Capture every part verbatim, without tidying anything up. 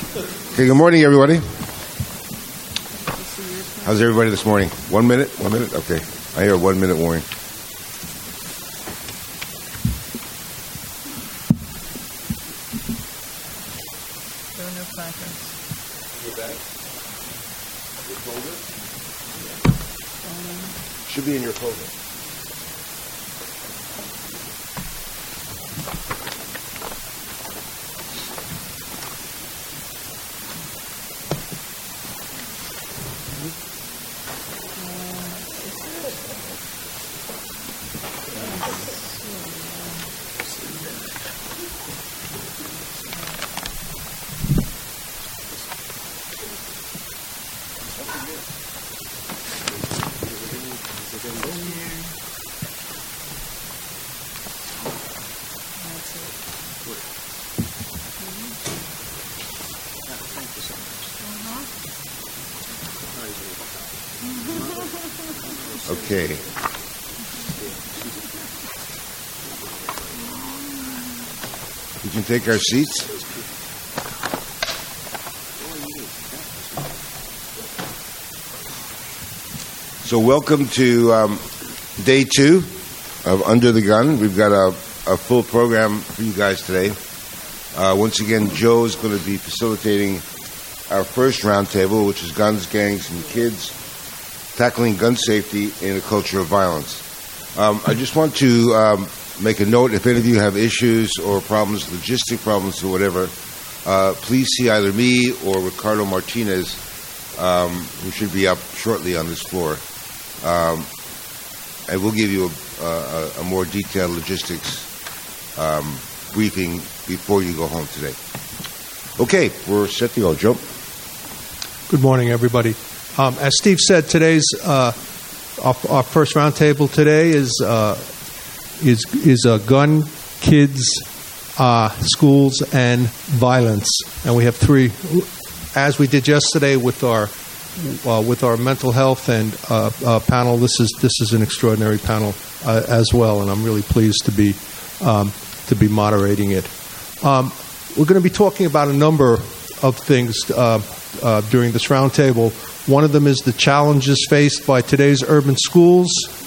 Okay, good morning, everybody. How's everybody this morning? One minute? One minute? Okay. I hear a one-minute warning. There are no placards. Your bag? Your folder? Should be in your folder. Okay. We can take our seats. So welcome to um, day two of Under the Gun. We've got a, a full program for you guys today. Uh, once again, Joe is going to be facilitating our first roundtable, which is Guns, Gangs, and Kids, Tackling Gun Safety in a Culture of Violence. Um, I just want to um, make a note, if any of you have issues or problems, logistic problems or whatever, uh, please see either me or Ricardo Martinez, um, who should be up shortly on this floor. Um, and we'll give you a, a, a more detailed logistics um, briefing before you go home today. Okay, we're set to go. Joe? Good morning, everybody. Um, as Steve said, today's uh, our, our first roundtable today is uh, is is uh, gun, kids, uh, schools, and violence, and we have three, as we did yesterday with our uh, with our mental health and uh, uh, panel. This is this is an extraordinary panel uh, as well, and I'm really pleased to be um, to be moderating it. Um, we're going to be talking about a number of things uh, uh, during this roundtable. One of them is the challenges faced by today's urban schools,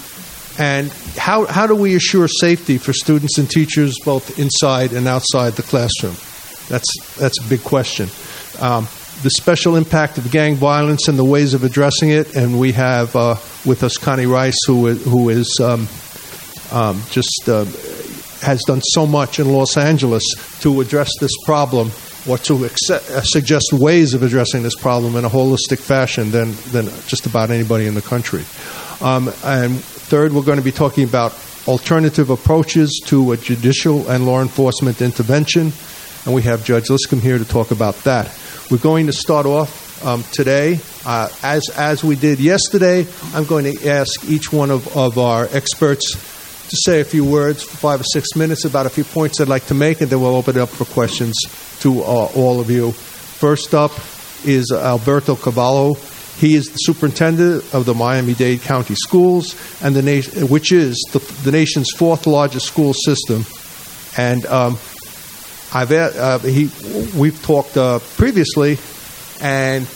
and how how do we assure safety for students and teachers both inside and outside the classroom? That's that's a big question. Um, the special impact of gang violence and the ways of addressing it, and we have uh, with us Connie Rice, who who is um, um, just uh, has done so much in Los Angeles to address this problem, or to accept, uh, suggest ways of addressing this problem in a holistic fashion than, than just about anybody in the country. Um, and third, we're going to be talking about alternative approaches to a judicial and law enforcement intervention, and we have Judge Liscombe here to talk about that. We're going to start off um, today, uh, as as we did yesterday. I'm going to ask each one of, of our experts to say a few words for five or six minutes about a few points I'd like to make, and then we'll open it up for questions to uh, all of you. First up is Alberto Cavallo. He is the superintendent of the Miami-Dade County Schools, and the na- which is the, the nation's fourth largest school system. And um, I've uh, he we've talked uh, previously, and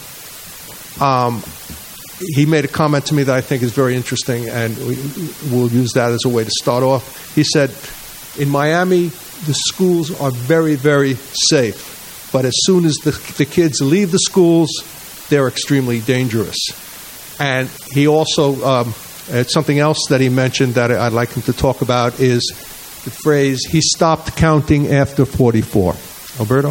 um, he made a comment to me that I think is very interesting, and we, we'll use that as a way to start off. He said, in Miami, the schools are very, very safe, but as soon as the, the kids leave the schools, they're extremely dangerous. And he also, um, something else that he mentioned that I'd like him to talk about is the phrase, he stopped counting after forty-four. Alberto?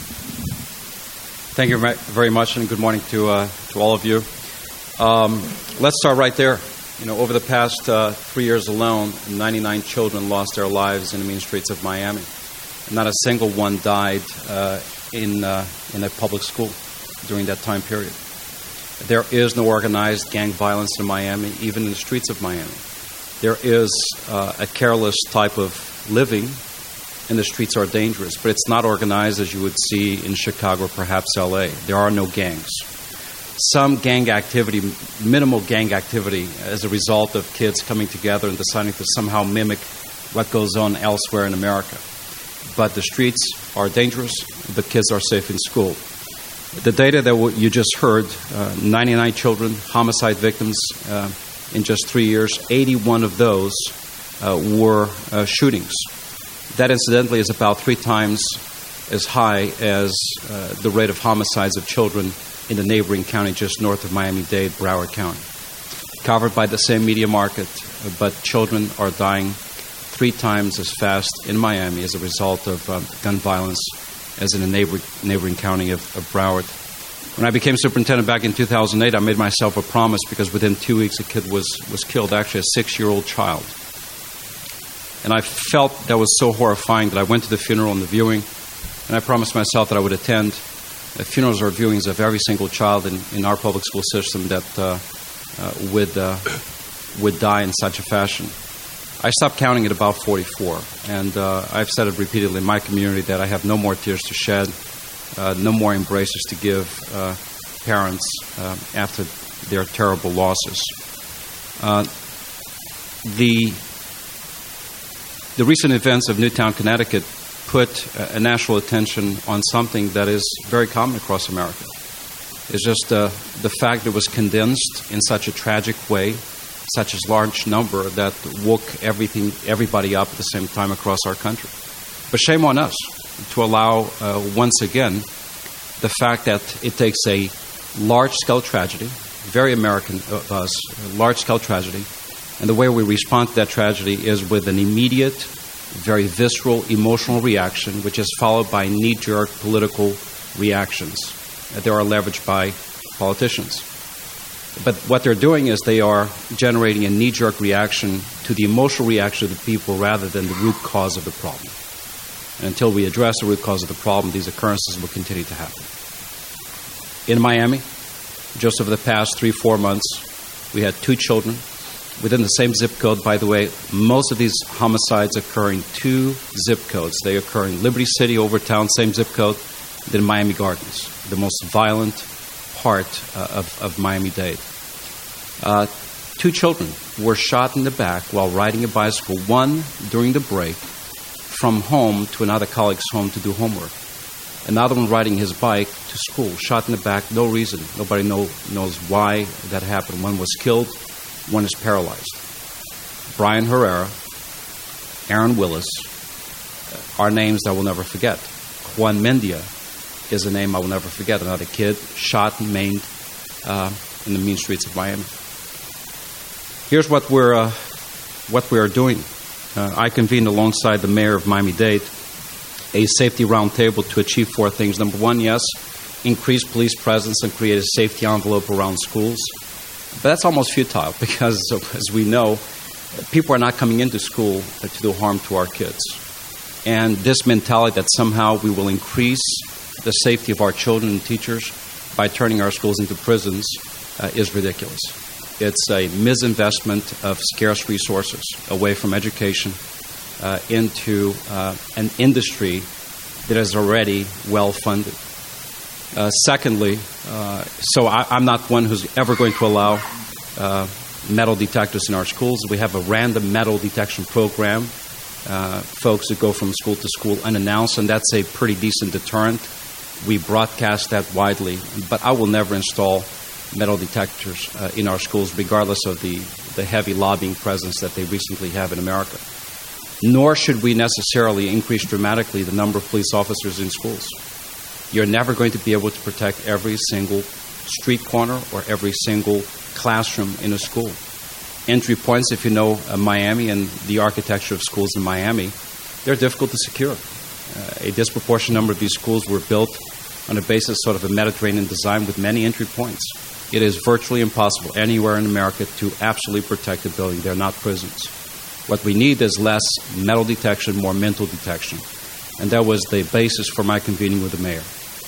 Thank you very much, and good morning to uh, to all of you. Um, let's start right there. You know, over the past uh, three years alone, ninety-nine children lost their lives in the mean streets of Miami. Not a single one died uh, in uh, in a public school during that time period. There is no organized gang violence in Miami, even in the streets of Miami. There is uh, a careless type of living, and the streets are dangerous, but it's not organized as you would see in Chicago, perhaps L A. There are no gangs. Some gang activity, minimal gang activity, as a result of kids coming together and deciding to somehow mimic what goes on elsewhere in America. But the streets are dangerous, the kids are safe in school. The data that w- you just heard, uh, ninety-nine children, homicide victims uh, in just three years, eighty-one of those uh, were uh, shootings. That, incidentally, is about three times as high as uh, the rate of homicides of children in the neighboring county just north of Miami-Dade, Broward County. Covered by the same media market, but children are dying three times as fast in Miami as a result of um, gun violence as in the neighbor, neighboring county of, of Broward. When I became superintendent back in two thousand eight, I made myself a promise because within two weeks a kid was, was killed, actually a six-year-old child. And I felt that was so horrifying that I went to the funeral and the viewing, and I promised myself that I would attend uh, funerals or viewings of every single child in, in our public school system that uh, uh, would, uh, would die in such a fashion. I stopped counting at about forty-four, and uh, I've said it repeatedly in my community that I have no more tears to shed, uh, no more embraces to give uh, parents uh, after their terrible losses. Uh, the, the recent events of Newtown, Connecticut put a, a national attention on something that is very common across America. It's just uh, the fact that it was condensed in such a tragic way, such a large number that woke everything, everybody up at the same time across our country. But shame on us to allow, uh, once again, the fact that it takes a large-scale tragedy, very American of us, a large-scale tragedy, and the way we respond to that tragedy is with an immediate, very visceral, emotional reaction, which is followed by knee-jerk political reactions that are leveraged by politicians. But what they're doing is they are generating a knee-jerk reaction to the emotional reaction of the people rather than the root cause of the problem. And until we address the root cause of the problem, these occurrences will continue to happen. In Miami, just over the past three, four months, we had two children within the same zip code. By the way, most of these homicides occur in two zip codes. They occur in Liberty City, Overtown, same zip code, then Miami Gardens, the most violent part uh, of, of Miami-Dade. Uh, two children were shot in the back while riding a bicycle, one during the break from home to another colleague's home to do homework. Another one riding his bike to school, shot in the back, no reason. Nobody know, knows why that happened. One was killed, one is paralyzed. Brian Herrera, Aaron Willis are names that I will never forget. Juan Mendia is a name I will never forget. Another kid shot and maimed uh, in the mean streets of Miami. Here's what we're uh, what we are doing. Uh, I convened alongside the mayor of Miami-Dade a safety roundtable to achieve four things. Number one, yes, increase police presence and create a safety envelope around schools. But that's almost futile because, as we know, people are not coming into school to do harm to our kids. And this mentality that somehow we will increase the safety of our children and teachers by turning our schools into prisons uh, is ridiculous. It's a misinvestment of scarce resources away from education uh, into uh, an industry that is already well-funded. Uh, secondly, uh, so I, I'm not one who's ever going to allow uh, metal detectors in our schools. We have a random metal detection program, uh, folks that go from school to school unannounced, and that's a pretty decent deterrent. We broadcast that widely, but I will never install metal detectors uh, in our schools, regardless of the, the heavy lobbying presence that they recently have in America. Nor should we necessarily increase dramatically the number of police officers in schools. You're never going to be able to protect every single street corner or every single classroom in a school. Entry points, if you know uh, Miami and the architecture of schools in Miami, they're difficult to secure. Uh, a disproportionate number of these schools were built on a basis sort of a Mediterranean design with many entry points. It is virtually impossible anywhere in America to absolutely protect a building. They're not prisons. What we need is less metal detection, more mental detection. And that was the basis for my convening with the mayor.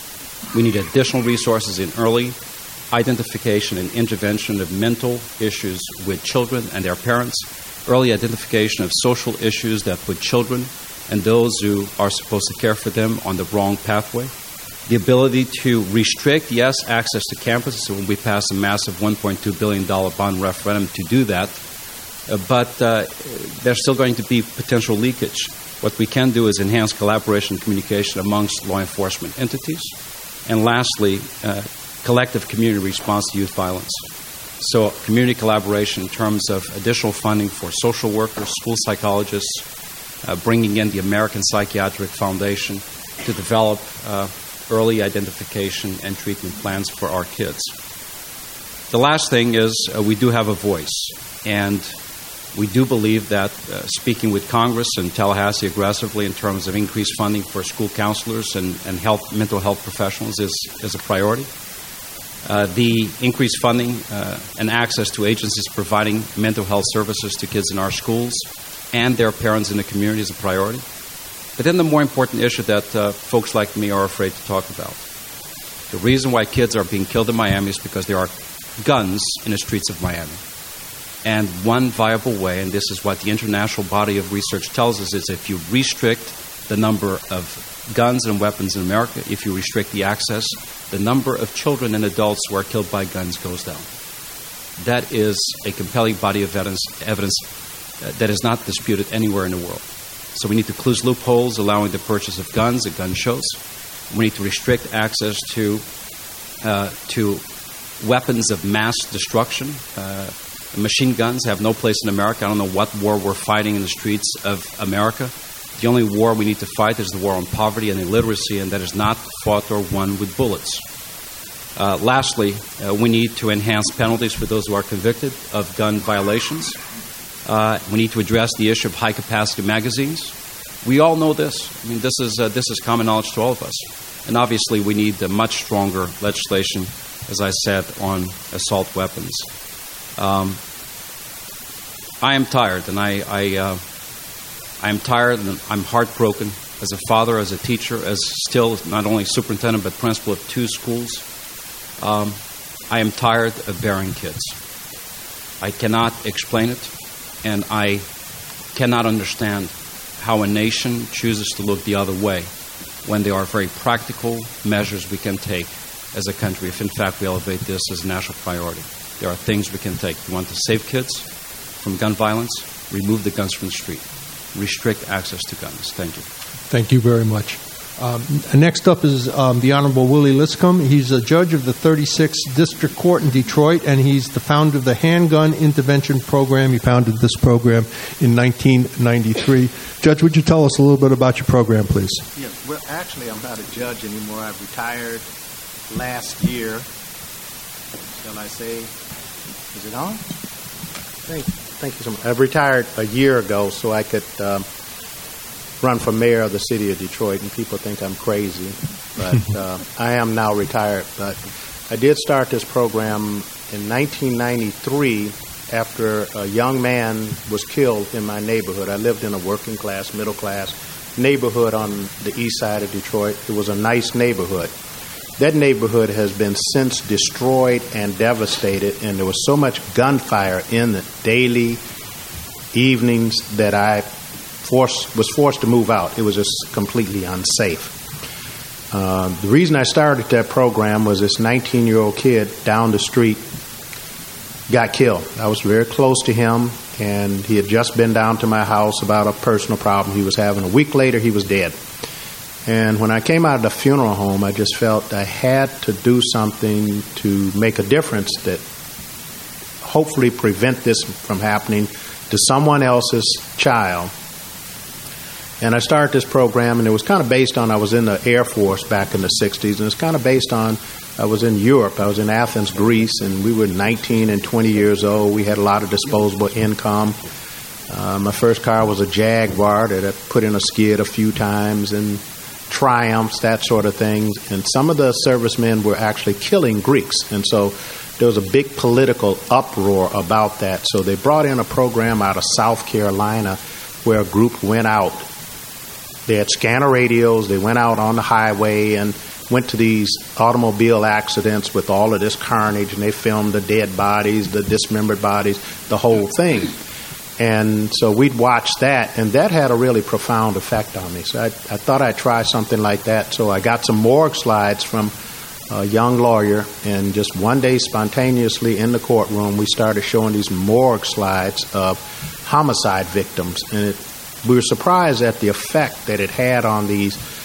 We need additional resources in early identification and intervention of mental issues with children and their parents, early identification of social issues that put children and those who are supposed to care for them on the wrong pathway, the ability to restrict, yes, access to campuses. So when we pass a massive one point two billion dollars bond referendum to do that, uh, but uh, there's still going to be potential leakage. What we can do is enhance collaboration and communication amongst law enforcement entities, And lastly, uh, collective community response to youth violence. So community collaboration in terms of additional funding for social workers, school psychologists, uh, bringing in the American Psychiatric Foundation to develop uh, early identification and treatment plans for our kids. The last thing is uh, we do have a voice, and we do believe that uh, speaking with Congress and Tallahassee aggressively in terms of increased funding for school counselors and, and health, mental health professionals is, is a priority. Uh, the increased funding uh, and access to agencies providing mental health services to kids in our schools and their parents in the community is a priority. But then the more important issue that uh, folks like me are afraid to talk about. The reason why kids are being killed in Miami is because there are guns in the streets of Miami. And one viable way, and this is what the international body of research tells us, is if you restrict the number of guns and weapons in America, if you restrict the access, the number of children and adults who are killed by guns goes down. That is a compelling body of evidence, evidence that is not disputed anywhere in the world. So we need to close loopholes allowing the purchase of guns at gun shows. We need to restrict access to uh, to weapons of mass destruction. Uh, machine guns have no place in America. I don't know what war we're fighting in the streets of America. The only war we need to fight is the war on poverty and illiteracy, and that is not fought or won with bullets. Uh, lastly, uh, we need to enhance penalties for those who are convicted of gun violations. Uh, we need to address the issue of high-capacity magazines. We all know this. I mean, this is uh, this is common knowledge to all of us. And obviously, we need a much stronger legislation, as I said, on assault weapons. Um, I am tired, and I. I uh, I am tired and I'm heartbroken as a father, as a teacher, as still not only superintendent but principal of two schools. Um, I am tired of burying kids. I cannot explain it, and I cannot understand how a nation chooses to look the other way when there are very practical measures we can take as a country if, in fact, we elevate this as a national priority. There are things we can take. We want to save kids from gun violence, remove the guns from the street. Restrict access to guns. Thank you. Thank you very much. Um, next up is um, the Honorable Willie Liscombe. He's a judge of the thirty-sixth District Court in Detroit, and he's the founder of the Handgun Intervention Program. He founded this program in nineteen ninety-three. Judge, would you tell us a little bit about your program, please? Yes. Well, actually, I'm not a judge anymore. I've retired last year. Shall I say? Is it on? Thank you. Thank you so much. I've retired a year ago so I could um, run for mayor of the city of Detroit, and people think I'm crazy, but uh, I am now retired. But I did start this program in nineteen ninety-three after a young man was killed in my neighborhood. I lived in a working class, middle class neighborhood on the east side of Detroit. It was a nice neighborhood. That neighborhood has been since destroyed and devastated, and there was so much gunfire in the daily evenings that I forced, was forced to move out. It was just completely unsafe. Uh, the reason I started that program was this nineteen-year-old kid down the street got killed. I was very close to him, and he had just been down to my house about a personal problem he was having. A week later, he was dead. And when I came out of the funeral home, I just felt I had to do something to make a difference that hopefully prevent this from happening to someone else's child. And I started this program, and it was kind of based on, I was in the Air Force back in the sixties, and it's kind of based on, I was in Europe. I was in Athens, Greece, and we were nineteen and twenty years old. We had a lot of disposable income. Uh, my first car was a Jaguar that I put in a skid a few times, and Triumphs, that sort of things. And some of the servicemen were actually killing Greeks. And so there was a big political uproar about that. So they brought in a program out of South Carolina where a group went out. They had scanner radios. They went out on the highway and went to these automobile accidents with all of this carnage, and they filmed the dead bodies, the dismembered bodies, the whole thing. And so we'd watch that, and that had a really profound effect on me. So I, I thought I'd try something like that. So I got some morgue slides from a young lawyer, and just one day spontaneously in the courtroom, we started showing these morgue slides of homicide victims. And it, we were surprised at the effect that it had on these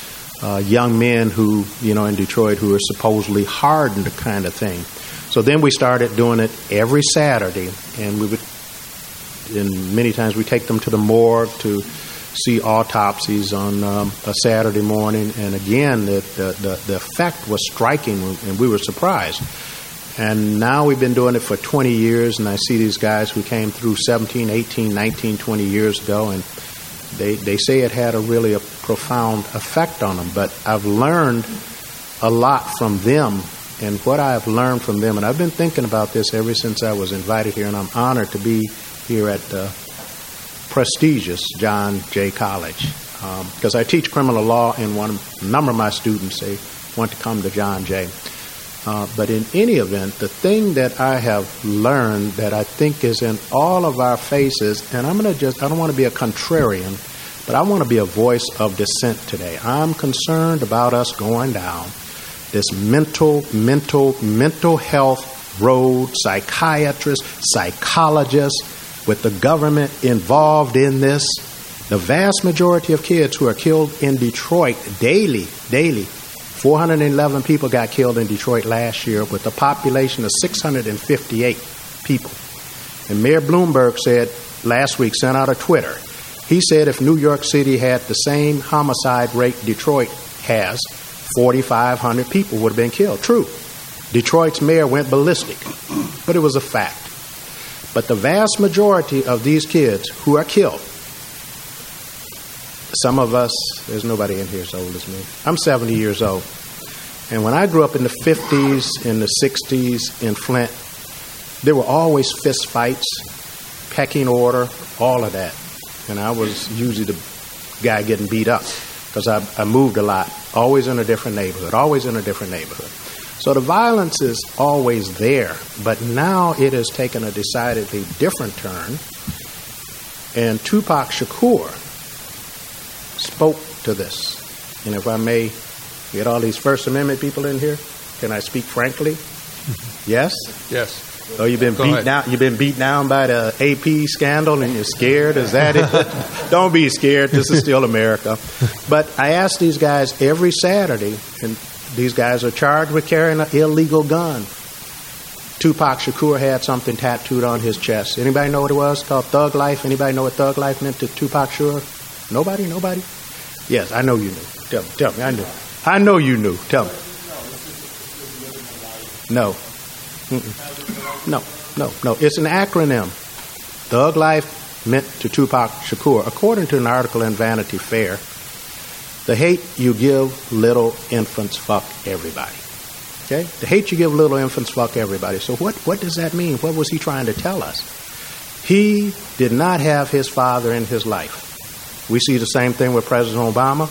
uh, young men who, you know, in Detroit who are supposedly hardened kind of thing. So then we started doing it every Saturday, and we would, and many times we take them to the morgue to see autopsies on um, a Saturday morning. And again, the, the, the, the effect was striking, and we were surprised. And now we've been doing it for twenty years, and I see these guys who came through seventeen, eighteen, nineteen, twenty years ago, and they, they say it had a really a profound effect on them. But I've learned a lot from them, and what I've learned from them, and I've been thinking about this ever since I was invited here, and I'm honored to be here at the prestigious John Jay College, because um, I teach criminal law, and one a number of my students, they want to come to John Jay. Uh, but in any event, the thing that I have learned that I think is in all of our faces, and I'm going to just, I don't want to be a contrarian, but I want to be a voice of dissent today. I'm concerned about us going down this mental, mental, mental health road, psychiatrists, psychologists, with the government involved in this. The vast majority of kids who are killed in Detroit daily, daily, four hundred eleven people got killed in Detroit last year with a population of six hundred fifty-eight people. And Mayor Bloomberg said last week, sent out a Twitter, he said if New York City had the same homicide rate Detroit has, forty-five hundred people would have been killed. True. Detroit's mayor went ballistic, but it was a fact. But the vast majority of these kids who are killed, some of us, there's nobody in here as old as me. I'm seventy years old. And when I grew up in the fifties, in the sixties, in Flint, there were always fist fights, pecking order, all of that. And I was usually the guy getting beat up because I, I moved a lot, always in a different neighborhood, always in a different neighborhood. So the violence is always there, but now it has taken a decidedly different turn. And Tupac Shakur spoke to this. And if I may get all these First Amendment people in here, can I speak frankly? Yes? Yes. Oh, you've been Go beat ahead. down. You've been beat down by the A P scandal, and you're scared. Is that it? Don't be scared. This is still America. But I ask these guys every Saturday, and these guys are charged with carrying an illegal gun. Tupac Shakur had something tattooed on his chest. Anybody know what it was? It's called Thug Life. Anybody know what Thug Life meant to Tupac Shakur? Nobody? Nobody? Yes, I know you knew. Tell me. Tell me. I knew. I know you knew. Tell me. No. Mm-mm. No, no, no. It's an acronym. Thug Life meant to Tupac Shakur, according to an article in Vanity Fair, the hate you give little infants fuck everybody. Okay? The hate you give little infants fuck everybody. So what, what does that mean? What was he trying to tell us? He did not have his father in his life. We see the same thing with President Obama.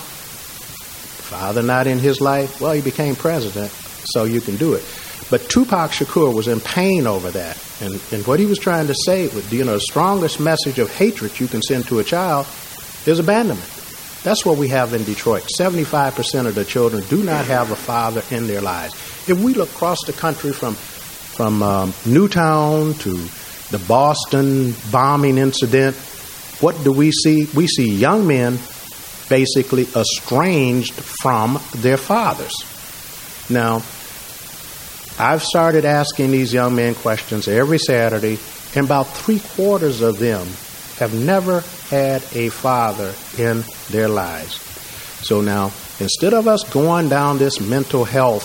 Father not in his life. Well, he became president, so you can do it. But Tupac Shakur was in pain over that. And, and what he was trying to say, with, you know, the strongest message of hatred you can send to a child is abandonment. That's what we have in Detroit. seventy-five percent of the children do not have a father in their lives. If we look across the country from, from um, Newtown to the Boston bombing incident, what do we see? We see young men basically estranged from their fathers. Now, I've started asking these young men questions every Saturday, and about three quarters of them have never had a father in their lives. So now, instead of us going down this mental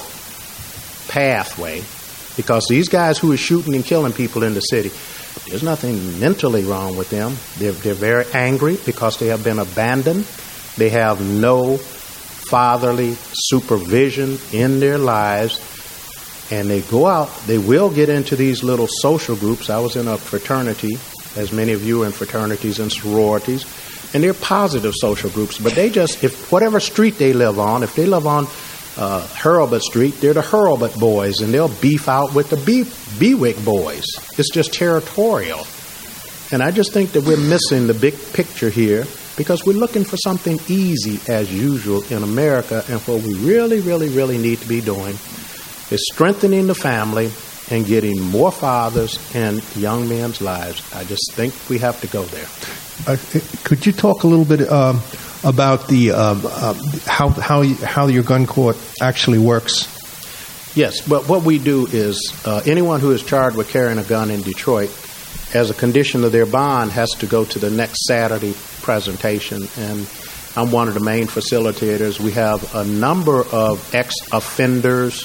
health pathway, because these guys who are shooting and killing people in the city, there's nothing mentally wrong with them. They're, they're very angry because they have been abandoned. They have no fatherly supervision in their lives. And they go out, they will get into these little social groups. I was in a fraternity, as many of you are in fraternities and sororities, and they're positive social groups. But they just, if whatever street they live on, if they live on uh, Hurlbut Street, they're the Hurlbut boys, and they'll beef out with the Be- Bewick boys. It's just territorial. And I just think that we're missing the big picture here because we're looking for something easy as usual in America, and what we really, really, really need to be doing is strengthening the family and getting more fathers in young men's lives. I just think we have to go there. Uh, could you talk a little bit um, about the um, uh, how how you, how your gun court actually works. Yes, but what we do is uh, anyone who is charged with carrying a gun in Detroit, as a condition of their bond, has to go to the next Saturday presentation. And I'm one of the main facilitators. We have a number of ex-offenders,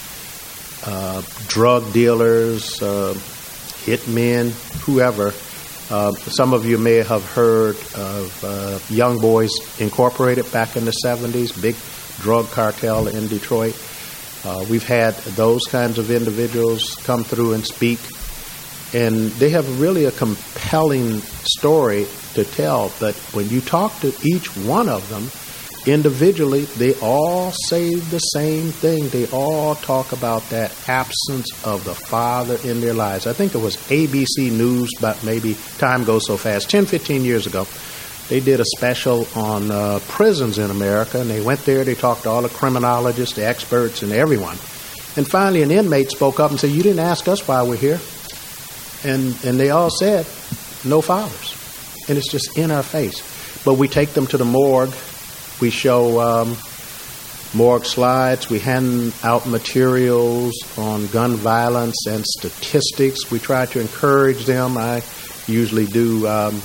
uh, drug dealers, uh, hitmen, whoever. Uh, some of you may have heard of uh, Young Boys Incorporated back in the seventies, big drug cartel in Detroit. Uh, we've had those kinds of individuals come through and speak, and they have really a compelling story to tell. But when you talk to each one of them individually, they all say the same thing. They all talk about that absence of the father in their lives. I think it was A B C News, but maybe time goes so fast, ten, fifteen years ago. They did a special on uh, prisons in America, and they went there, they talked to all the criminologists, the experts, and everyone. And finally an inmate spoke up and said, "You didn't ask us why we're here." And and they all said, "No fathers." And it's just in our face. But we take them to the morgue. We show um, morgue slides. We hand out materials on gun violence and statistics. We try to encourage them. I usually do um,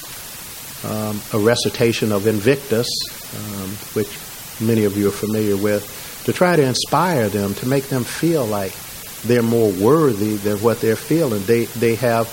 um, a recitation of Invictus, um, which many of you are familiar with, to try to inspire them, to make them feel like they're more worthy than what they're feeling. They, they have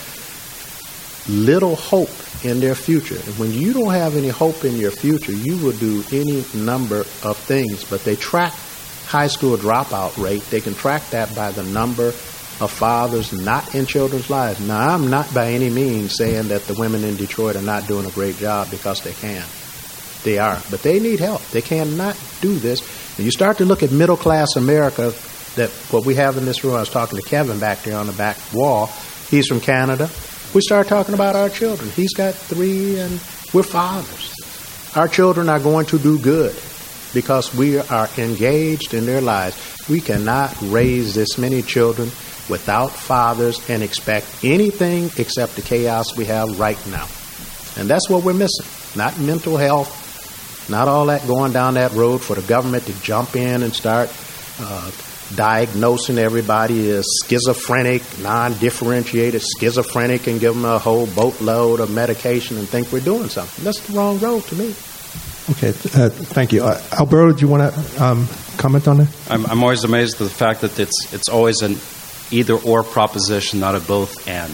little hope in their future. And when you don't have any hope in your future, you will do any number of things. But they track high school dropout rate. They can track that by the number of fathers not in children's lives. Now, I'm not by any means saying that the women in Detroit are not doing a great job, because they can. They are. But they need help. They cannot do this. And you start to look at middle-class America, that what we have in this room. I was talking to Kevin back there on the back wall. He's from Canada. We start talking about our children. He's got three, and we're fathers. Our children are going to do good because we are engaged in their lives. We cannot raise this many children without fathers and expect anything except the chaos we have right now. And that's what we're missing. Not mental health, not all that going down that road for the government to jump in and start uh, diagnosing everybody as schizophrenic, non-differentiated schizophrenic, and give them a whole boatload of medication and think we're doing something. That's the wrong road to me. Okay, uh, thank you. Uh, Alberto, do you want to um, comment on that? I'm, I'm always amazed at the fact that it's it's always an either-or proposition, not a both-and.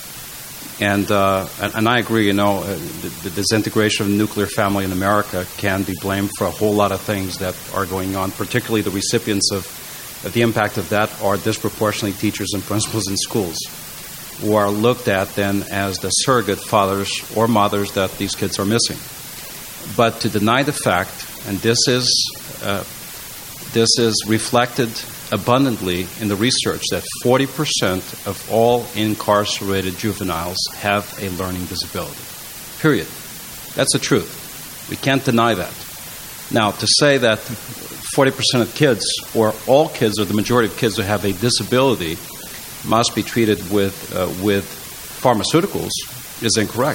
And, uh, and and I agree, you know, uh, the, the disintegration of the nuclear family in America can be blamed for a whole lot of things that are going on, particularly the recipients of, of the impact of that are disproportionately teachers and principals in schools, who are looked at then as the surrogate fathers or mothers that these kids are missing. But to deny the fact, and this is uh, this is reflected abundantly in the research, that forty percent of all incarcerated juveniles have a learning disability. Period. That's the truth. We can't deny that. Now, to say that forty percent of kids, or all kids, or the majority of kids who have a disability must be treated with uh, with pharmaceuticals is incorrect.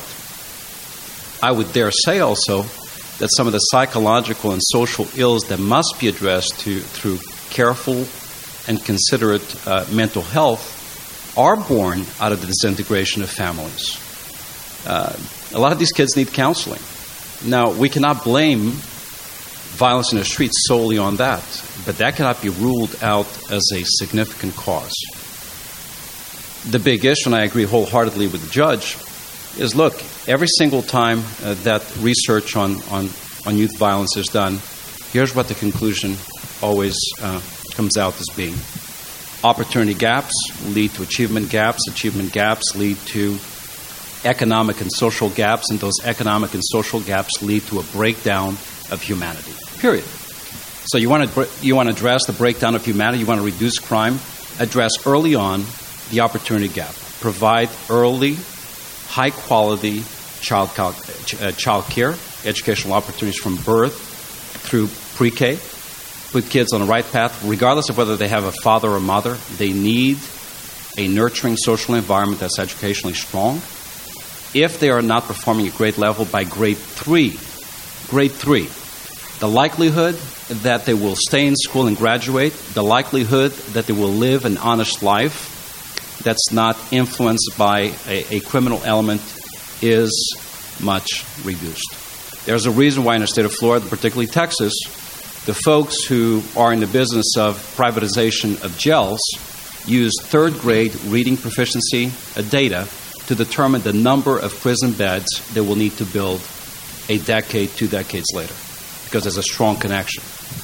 I would dare say also that some of the psychological and social ills that must be addressed to, through careful and considerate uh, mental health are born out of the disintegration of families. Uh, a lot of these kids need counseling. Now, we cannot blame violence in the streets solely on that, but that cannot be ruled out as a significant cause. The big issue, and I agree wholeheartedly with the judge, is look, every single time uh, that research on, on, on youth violence is done, here's what the conclusion always uh, comes out as being. Opportunity gaps lead to achievement gaps. Achievement gaps lead to economic and social gaps, and those economic and social gaps lead to a breakdown of humanity. Period. So you want to you want to address the breakdown of humanity, you want to reduce crime, address early on the opportunity gap. Provide early, high-quality child, cal- uh, child care, educational opportunities from birth through pre-K. Put kids on the right path, regardless of whether they have a father or mother. They need a nurturing social environment that's educationally strong. If they are not performing at grade level, by grade three, grade three. The likelihood that they will stay in school and graduate, the likelihood that they will live an honest life that's not influenced by a, a criminal element is much reduced. There's a reason why in the state of Florida, particularly Texas, the folks who are in the business of privatization of jails use third grade reading proficiency data to determine the number of prison beds they will need to build a decade, two decades later, because there's a strong connection.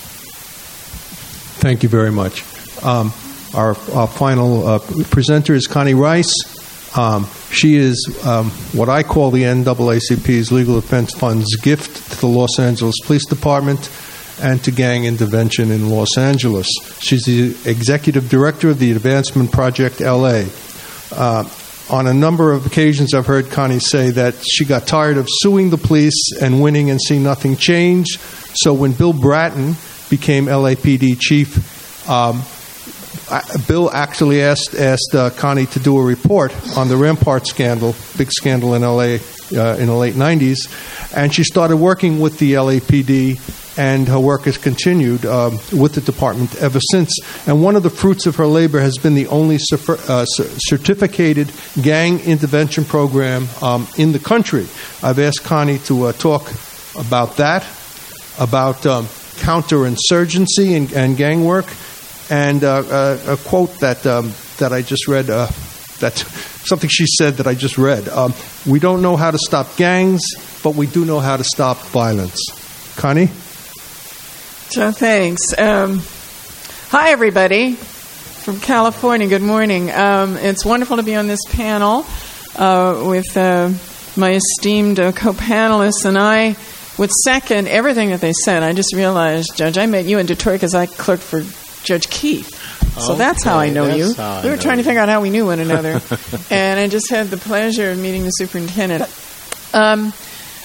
Thank you very much. Um, our, our final uh, presenter is Connie Rice. Um, she is um, what I call the N double A C P's Legal Defense Fund's gift to the Los Angeles Police Department and to gang intervention in Los Angeles. She's the executive director of the Advancement Project L A. Uh, on a number of occasions, I've heard Connie say that she got tired of suing the police and winning and see nothing change. So when Bill Bratton became L A P D chief, um, Bill actually asked asked uh, Connie to do a report on the Rampart scandal, big scandal in L A uh, in the late nineties, and she started working with the L A P D, and her work has continued um, with the department ever since. And one of the fruits of her labor has been the only uh, certificated gang intervention program um, in the country. I've asked Connie to uh, talk about that, about um, counterinsurgency and, and gang work, and uh, uh, a quote that um, that I just read, uh, that something she said that I just read. Um, we don't know how to stop gangs, but we do know how to stop violence. Connie? Joe, thanks. Um, hi, everybody from California. Good morning. Um, it's wonderful to be on this panel uh, with uh, my esteemed uh, co-panelists, and I would second everything that they said. I just realized, Judge, I met you in Detroit because I clerked for Judge Keith. So okay, that's how I know you. We were trying you. to figure out how we knew one another. And I just had the pleasure of meeting the superintendent. Um,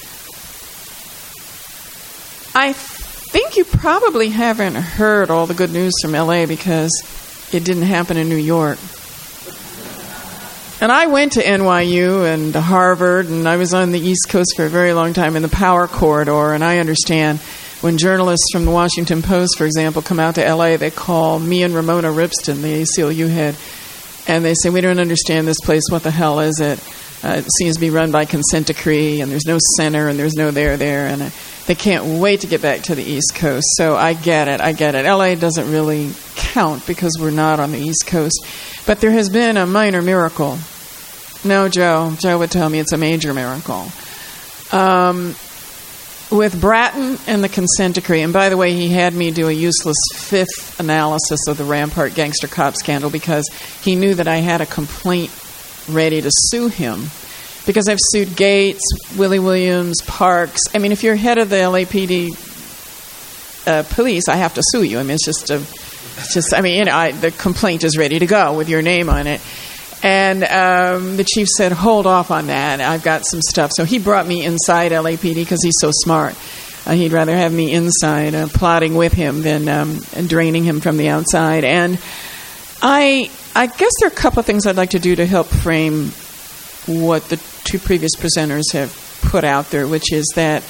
I think you probably haven't heard all the good news from L A because it didn't happen in New York. And I went to N Y U and to Harvard, and I was on the East Coast for a very long time in the power corridor, and I understand when journalists from the Washington Post, for example, come out to L A, they call me and Ramona Ripston, the A C L U head, and they say, we don't understand this place, what the hell is it? Uh, it seems to be run by consent decree, and there's no center, and there's no there there, and uh, they can't wait to get back to the East Coast. So I get it, I get it. L A doesn't really count because we're not on the East Coast. But there has been a minor miracle. No, Joe. Joe would tell me it's a major miracle. Um, with Bratton and the consent decree, and by the way, he had me do a useless fifth analysis of the Rampart gangster cop scandal because he knew that I had a complaint ready to sue him. Because I've sued Gates, Willie Williams, Parks. I mean, if you're head of the L A P D uh, police, I have to sue you. I mean, it's just a, it's just. I mean, you know, I, the complaint is ready to go with your name on it. And um, the chief said, hold off on that. I've got some stuff. So he brought me inside L A P D because he's so smart. Uh, he'd rather have me inside, uh, plotting with him than um, draining him from the outside. And I, I guess there are a couple of things I'd like to do to help frame what the two previous presenters have put out there, which is that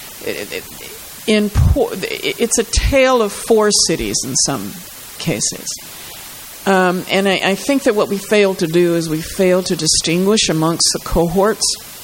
in po- it's a tale of four cities in some cases. Um, and I, I think that what we failed to do is we failed to distinguish amongst the cohorts.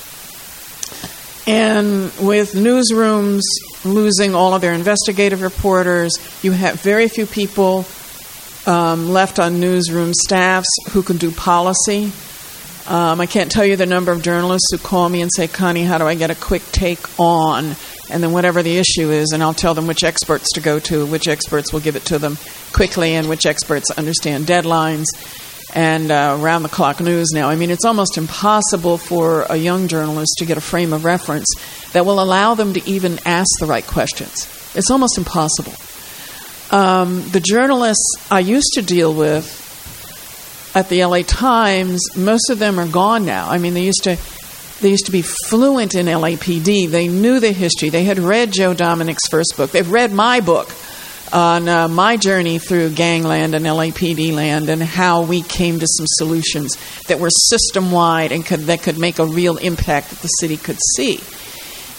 And with newsrooms losing all of their investigative reporters, you have very few people um, left on newsroom staffs who can do policy. Um, I can't tell you the number of journalists who call me and say, Connie, how do I get a quick take on? And then whatever the issue is, and I'll tell them which experts to go to, which experts will give it to them quickly, and which experts understand deadlines and uh, round-the-clock news now. I mean, it's almost impossible for a young journalist to get a frame of reference that will allow them to even ask the right questions. It's almost impossible. Um, the journalists I used to deal with at the L A Times, most of them are gone now. I mean, they used to they used to be fluent in L A P D. They knew the history. They had read Joe Dominic's first book. They've read my book on uh, my journey through gangland and L A P D land and how we came to some solutions that were system-wide and could, that could make a real impact that the city could see.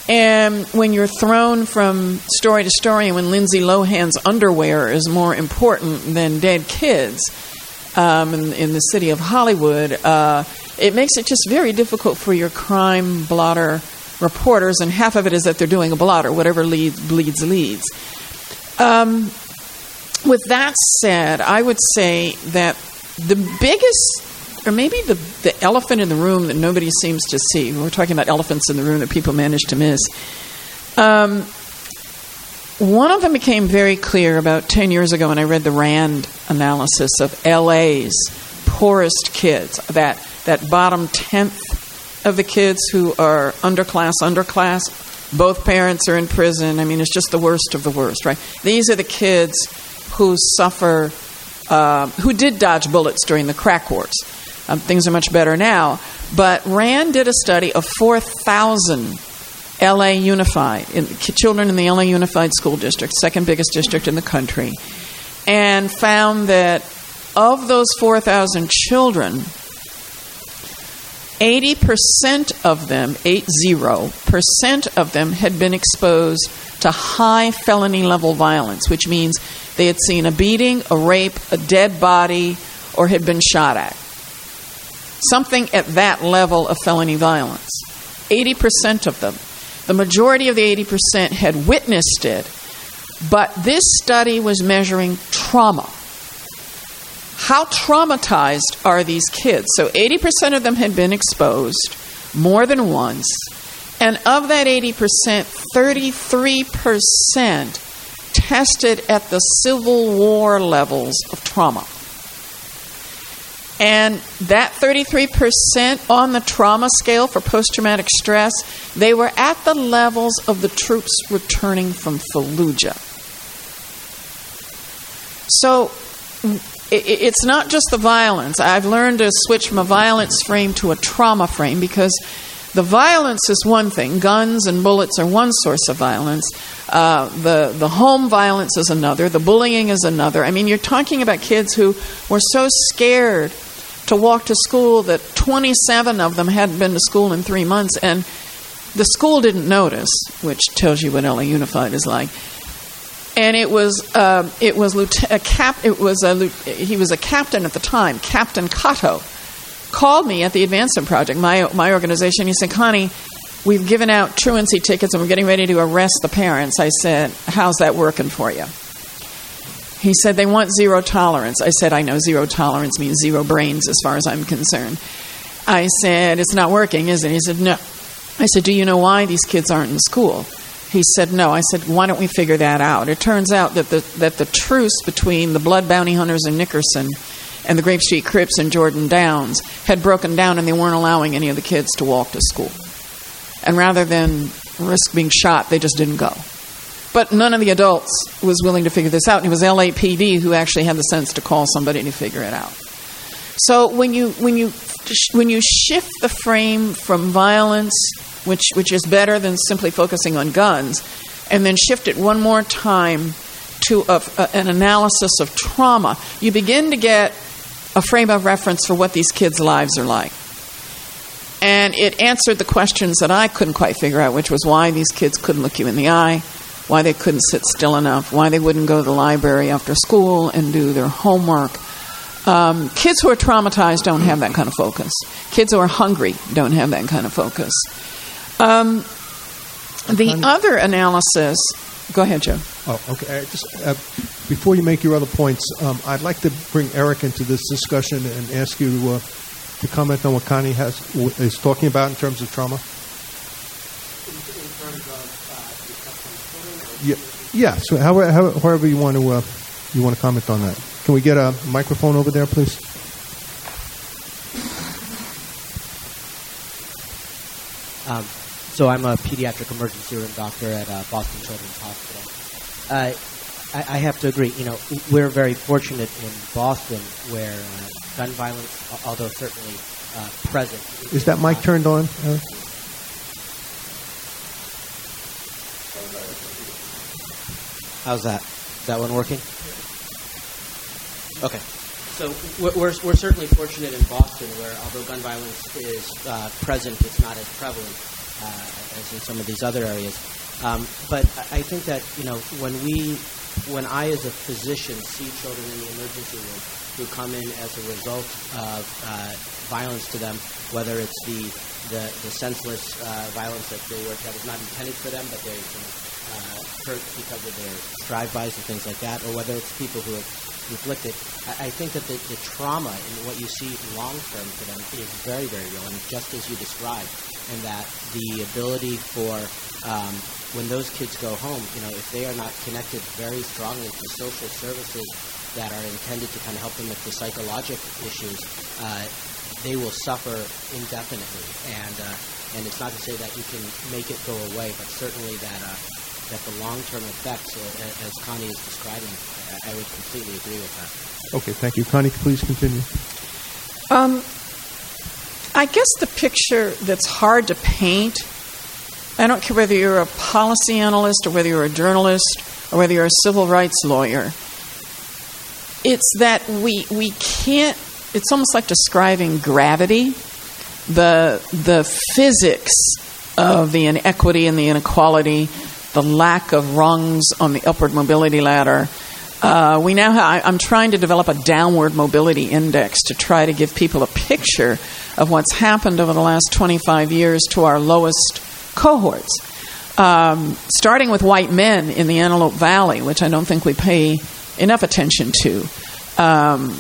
And when you're thrown from story to story, and when Lindsay Lohan's underwear is more important than dead kids um, in, in the city of Hollywood, uh, it makes it just very difficult for your crime blotter reporters, and half of it is that they're doing a blotter. Whatever leads, bleeds, leads. Um, with that said, I would say that the biggest, or maybe the, the elephant in the room that nobody seems to see, we're talking about elephants in the room that people manage to miss, um, one of them became very clear about ten years ago when I read the RAND analysis of L A's poorest kids, that, that bottom tenth of the kids who are underclass, underclass. Both parents are in prison. I mean, it's just the worst of the worst, right? These are the kids who suffer, uh, who did dodge bullets during the crack wars. Um, things are much better now. But RAND did a study of four thousand L A Unified, in, children in the L A Unified School District, second biggest district in the country, and found that of those four thousand children, eighty percent of them, eight zero percent of them had been exposed to high felony level violence, which means they had seen a beating, a rape, a dead body, or had been shot at. Something at that level of felony violence. eighty percent of them. The majority of the eighty percent had witnessed it, but this study was measuring trauma. How traumatized are these kids? So eighty percent of them had been exposed more than once. And of that eighty percent, thirty-three percent tested at the Civil War levels of trauma. And that thirty-three percent on the trauma scale for post-traumatic stress, they were at the levels of the troops returning from Fallujah. So it's not just the violence. I've learned to switch from a violence frame to a trauma frame, because the violence is one thing. Guns and bullets are one source of violence. Uh, the, the home violence is another. The bullying is another. I mean, you're talking about kids who were so scared to walk to school that twenty-seven of them hadn't been to school in three months, and the school didn't notice, which tells you what L A Unified is like. And it was uh, it was a cap. It was a he was a captain at the time. Captain Cotto called me at the Advancement Project, my my organization. He said, "Connie, we've given out truancy tickets and we're getting ready to arrest the parents." I said, "How's that working for you?" He said, "They want zero tolerance." I said, "I know zero tolerance means zero brains as far as I'm concerned." I said, "It's not working, is it?" He said, "No." I said, "Do you know why these kids aren't in school?" He said, "No." I said, "Why don't we figure that out?" It turns out that the that the truce between the Blood Bounty Hunters in Nickerson and the Grape Street Crips in Jordan Downs had broken down, and they weren't allowing any of the kids to walk to school. And rather than risk being shot, they just didn't go. But none of the adults was willing to figure this out, and it was L A P D who actually had the sense to call somebody to figure it out. So when you when you when you shift the frame from violence, which which is better than simply focusing on guns, and then shift it one more time to a, a, an analysis of trauma, you begin to get a frame of reference for what these kids' lives are like. And it answered the questions that I couldn't quite figure out, which was why these kids couldn't look you in the eye, why they couldn't sit still enough, why they wouldn't go to the library after school and do their homework. Um, kids who are traumatized don't have that kind of focus. Kids who are hungry don't have that kind of focus. Um, the other analysis... Go ahead, Joe. Oh, okay. Uh, just uh, before you make your other points, um, I'd like to bring Eric into this discussion and ask you uh, to comment on what Connie has is talking about in terms of trauma. In terms of uh, yeah, yeah. So, however, how, however you want to uh, you want to comment on that. Can we get a microphone over there, please? Um, so I'm a pediatric emergency room doctor at uh, Boston Children's Hospital. Uh, I, I have to agree. You know, we're very fortunate in Boston where uh, gun violence, although certainly uh, present. Is that mic turned on, Eric? How's that? Is that one working? Okay. So we're, we're certainly fortunate in Boston where, although gun violence is uh, present, it's not as prevalent. uh, as in some of these other areas. Um, but I think that, you know, when we, when I as a physician see children in the emergency room who come in as a result of uh, violence to them, whether it's the the, the senseless uh, violence that they were that was not intended for them, but they're you know, uh, hurt because of their drive-bys and things like that, or whether it's people who have inflicted, I, I think that the, the trauma and what you see long-term for them is very, very real, and just as you described, and that the ability for um, when those kids go home, you know, if they are not connected very strongly to social services that are intended to kind of help them with the psychological issues, uh, they will suffer indefinitely. And uh, and it's not to say that you can make it go away, but certainly that uh, that the long-term effects, uh, as Connie is describing, I, I would completely agree with that. Okay, thank you. Connie, please continue. Um, I guess the picture that's hard to paint, I don't care whether you're a policy analyst or whether you're a journalist or whether you're a civil rights lawyer, it's that we we can't, it's almost like describing gravity, the the physics of the inequity and the inequality, the lack of rungs on the upward mobility ladder. Uh, we now have, I'm trying to develop a downward mobility index to try to give people a picture of what's happened over the last twenty-five years to our lowest cohorts. Um, starting with white men in the Antelope Valley, which I don't think we pay enough attention to. Um,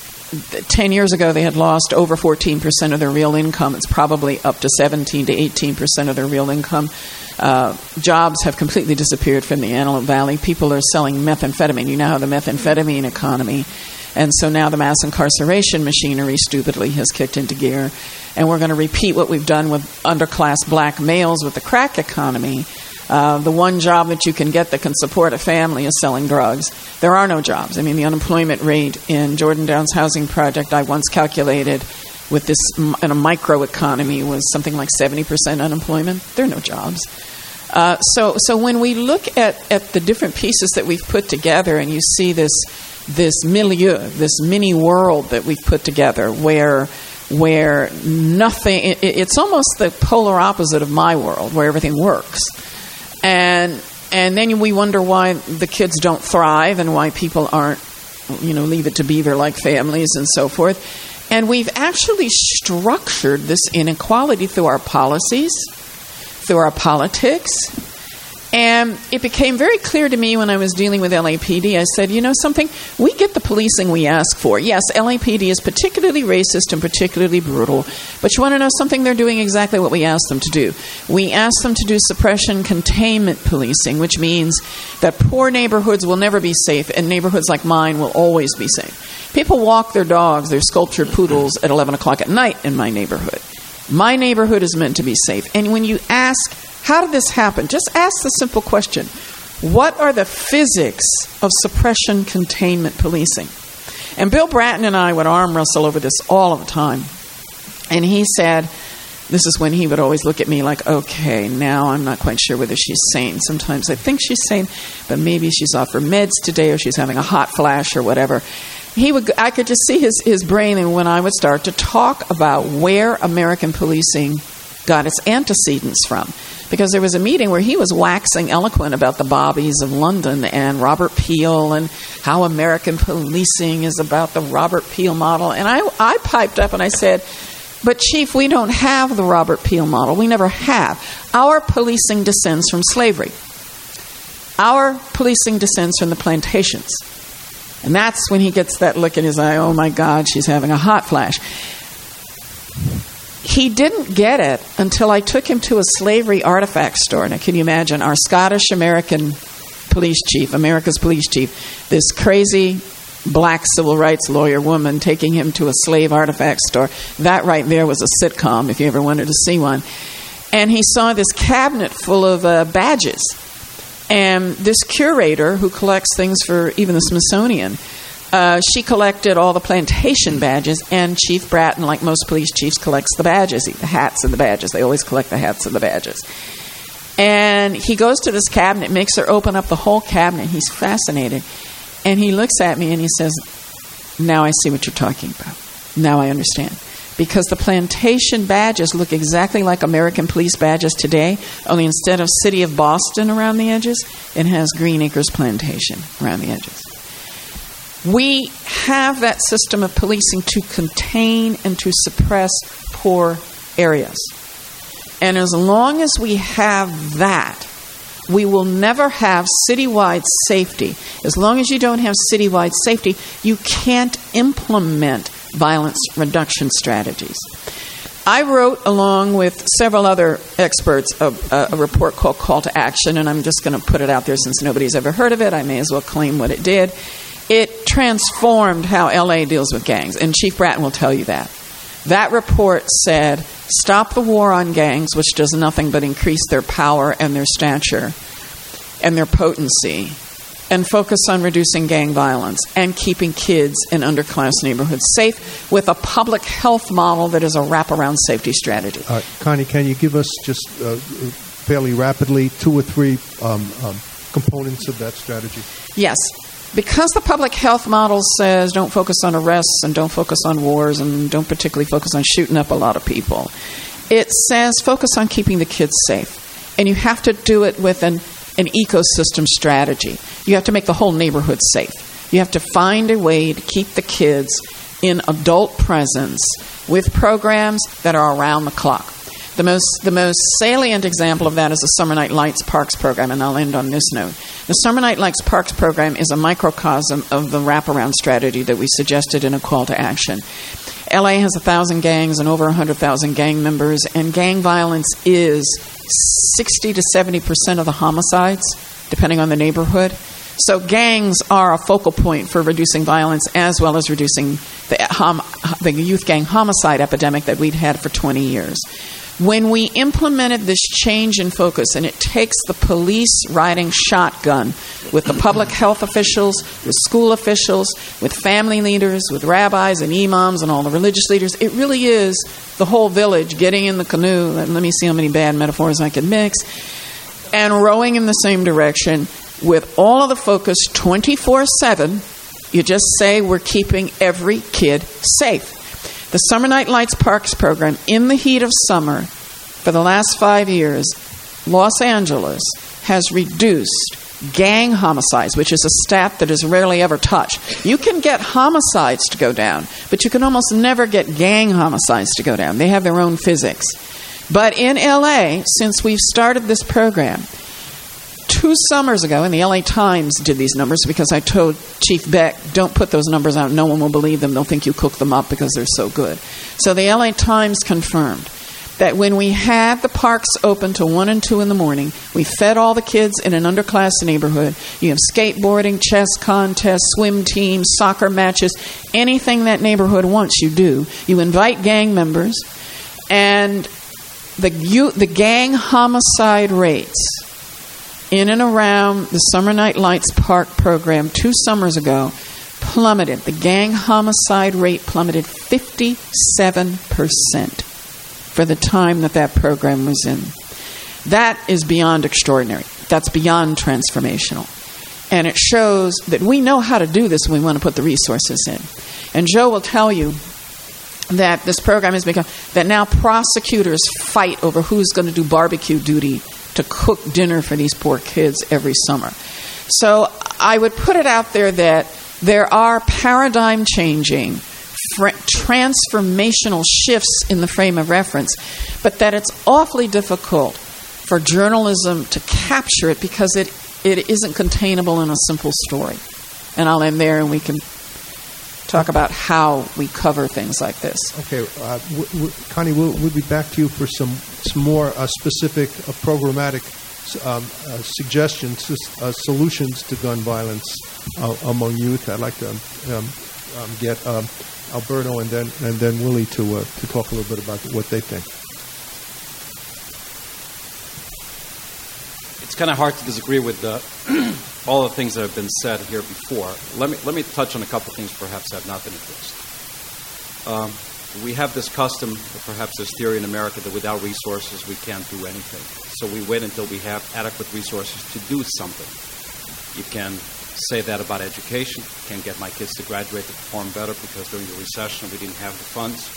ten years ago, they had lost over fourteen percent of their real income. It's probably up to seventeen to eighteen percent of their real income. Uh, jobs have completely disappeared from the Antelope Valley. People are selling methamphetamine. You know how the methamphetamine economy. And so now the mass incarceration machinery stupidly has kicked into gear. And we're going to repeat what we've done with underclass black males with the crack economy. Uh, the one job that you can get that can support a family is selling drugs. There are no jobs. I mean, the unemployment rate in Jordan Downs Housing Project, I once calculated with this in a microeconomy, was something like seventy percent unemployment. There are no jobs. Uh, so, so when we look at, at the different pieces that we've put together, and you see this this milieu, this mini world that we've put together, where where nothing, it, it's almost the polar opposite of my world, where everything works. And and then we wonder why the kids don't thrive and why people aren't, you know, leave it to beaver-like families and so forth. And we've actually structured this inequality through our policies, through our politics. And it became very clear to me when I was dealing with L A P D. I said, you know something? We get the policing we ask for. Yes, L A P D is particularly racist and particularly brutal. But you want to know something? They're doing exactly what we ask them to do. We ask them to do suppression containment policing, which means that poor neighborhoods will never be safe, and neighborhoods like mine will always be safe. People walk their dogs, their sculptured poodles, at eleven o'clock at night in my neighborhood. My neighborhood is meant to be safe. And when you ask, how did this happen? Just ask the simple question, what are the physics of suppression containment policing? And Bill Bratton and I would arm wrestle over this all of the time. And he said, this is when he would always look at me like, okay, now I'm not quite sure whether she's sane. Sometimes I think she's sane, but maybe she's off her meds today or she's having a hot flash or whatever. He would, I could just see his, his brain, and when I would start to talk about where American policing got its antecedents from. Because there was a meeting where he was waxing eloquent about the bobbies of London and Robert Peel and how American policing is about the Robert Peel model. And I, I piped up and I said, but Chief, we don't have the Robert Peel model. We never have. Our policing descends from slavery. Our policing descends from the plantations. And that's when he gets that look in his eye, oh my God, she's having a hot flash. He didn't get it until I took him to a slavery artifact store. Now, can you imagine our Scottish-American police chief, America's police chief, this crazy black civil rights lawyer woman taking him to a slave artifact store? That right there was a sitcom, if you ever wanted to see one. And he saw this cabinet full of uh, badges. And this curator who collects things for even the Smithsonian, uh, she collected all the plantation badges, and Chief Bratton, like most police chiefs, collects the badges, the hats and the badges. They always collect the hats and the badges. And he goes to this cabinet, makes her open up the whole cabinet. He's fascinated. And he looks at me and he says, now I see what you're talking about. Now I understand. because the plantation badges look exactly like American police badges today, only instead of City of Boston around the edges, it has Green Acres Plantation around the edges. We have that system of policing to contain and to suppress poor areas. And as long as we have that, we will never have citywide safety. As long as you don't have citywide safety, you can't implement violence reduction strategies. I wrote, along with several other experts, a, a report called Call to Action, and I'm just going to put it out there since nobody's ever heard of it. I may as well claim what it did. It transformed how L A deals with gangs, and Chief Bratton will tell you that. That report said, stop the war on gangs, which does nothing but increase their power and their stature and their potency, and focus on reducing gang violence and keeping kids in underclass neighborhoods safe with a public health model that is a wraparound safety strategy. Uh, Connie, can you give us just uh, fairly rapidly two or three um, um, components of that strategy? Yes. Because the public health model says don't focus on arrests and don't focus on wars and don't particularly focus on shooting up a lot of people, it says focus on keeping the kids safe. And you have to do it with an, an ecosystem strategy. You have to make the whole neighborhood safe. You have to find a way to keep the kids in adult presence with programs that are around the clock. The most the most salient example of that is the Summer Night Lights Parks program, and I'll end on this note. The Summer Night Lights Parks program is a microcosm of the wraparound strategy that we suggested in a call to action. L A has one thousand gangs and over one hundred thousand gang members, and gang violence is sixty to seventy percent of the homicides, depending on the neighborhood. So gangs are a focal point for reducing violence as well as reducing the, hom- the youth gang homicide epidemic that we'd had for twenty years. When we implemented this change in focus, and it takes the police riding shotgun with the public health officials, with school officials, with family leaders, with rabbis and imams and all the religious leaders, it really is the whole village getting in the canoe, and let me see how many bad metaphors I can mix, and rowing in the same direction with all of the focus twenty-four seven. You just say we're keeping every kid safe. The Summer Night Lights Parks program, in the heat of summer, for the last five years, Los Angeles has reduced gang homicides, which is a stat that is rarely ever touched. You can get homicides to go down, but you can almost never get gang homicides to go down. They have their own physics. But in L A, since we've started this program, two summers ago, and the L A Times did these numbers because I told Chief Beck, don't put those numbers out. No one will believe them. They'll think you cooked them up because they're so good. So the L A Times confirmed that when we had the parks open till one and two in the morning, we fed all the kids in an underclass neighborhood. You have skateboarding, chess contests, swim teams, soccer matches, anything that neighborhood wants, you do. You invite gang members, and the you, the gang homicide rates in and around the Summer Night Lights Park program two summers ago plummeted. The gang homicide rate plummeted fifty-seven percent for the time that that program was in. That is beyond extraordinary. That's beyond transformational. And it shows that we know how to do this when we want to put the resources in. And Joe will tell you that this program has become, that now prosecutors fight over who's going to do barbecue duty to cook dinner for these poor kids every summer. So I would put it out there that there are paradigm-changing, fr- transformational shifts in the frame of reference, but that it's awfully difficult for journalism to capture it because it, it isn't containable in a simple story. And I'll end there and we can talk about how we cover things like this. Okay, uh, w- w- Connie, we'll, we'll be back to you for some, some more uh, specific uh, programmatic um, uh, suggestions, uh, solutions to gun violence uh, among youth. I'd like to um, um, get um, Alberto and then and then Willie to uh, to talk a little bit about what they think. It's kind of hard to disagree with the all the things that have been said here before. Let me let me touch on a couple things perhaps that have not been addressed. Um, we have this custom, or perhaps this theory in America, that without resources we can't do anything. So we wait until we have adequate resources to do something. You can say that about education. Can't get my kids to graduate to perform better because during the recession we didn't have the funds.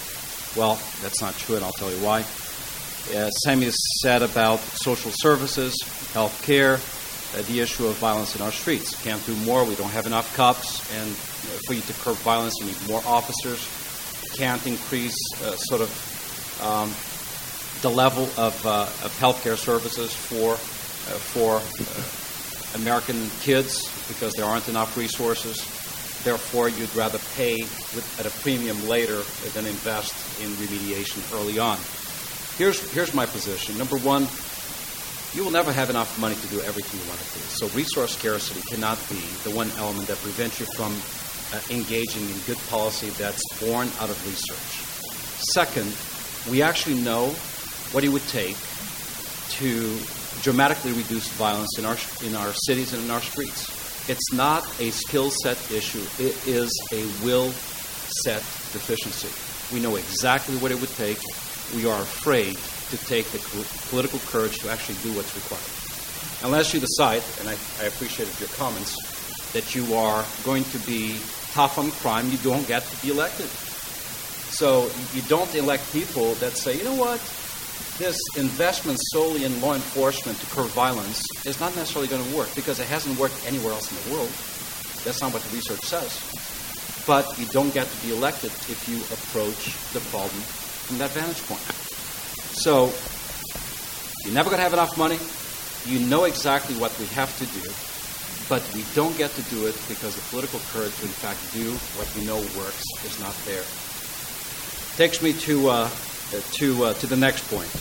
Well, that's not true, and I'll tell you why. Uh, Sammy said about social services, health care, uh, the issue of violence in our streets. Can't do more. We don't have enough cops, and you know, for you to curb violence, you need more officers. Can't increase uh, sort of um, the level of, uh, of health care services for, uh, for uh, American kids because there aren't enough resources. Therefore, you'd rather pay with, at a premium later than invest in remediation early on. Here's, here's my position. Number one, you will never have enough money to do everything you want to do. So resource scarcity cannot be the one element that prevents you from uh, engaging in good policy that's born out of research. Second, we actually know what it would take to dramatically reduce violence in our, in our cities and in our streets. It's not a skill set issue. It is a will set deficiency. We know exactly what it would take. We are afraid to take the political courage to actually do what's required. Unless you decide, and I, I appreciated your comments, that you are going to be tough on crime, you don't get to be elected. So you don't elect people that say, you know what, this investment solely in law enforcement to curb violence is not necessarily going to work because it hasn't worked anywhere else in the world. That's not what the research says. But you don't get to be elected if you approach the problem from that vantage point. So you're never going to have enough money. You know exactly what we have to do, but we don't get to do it because the political courage to in fact do what we know works is not there. Takes me to uh, to uh, to the next point.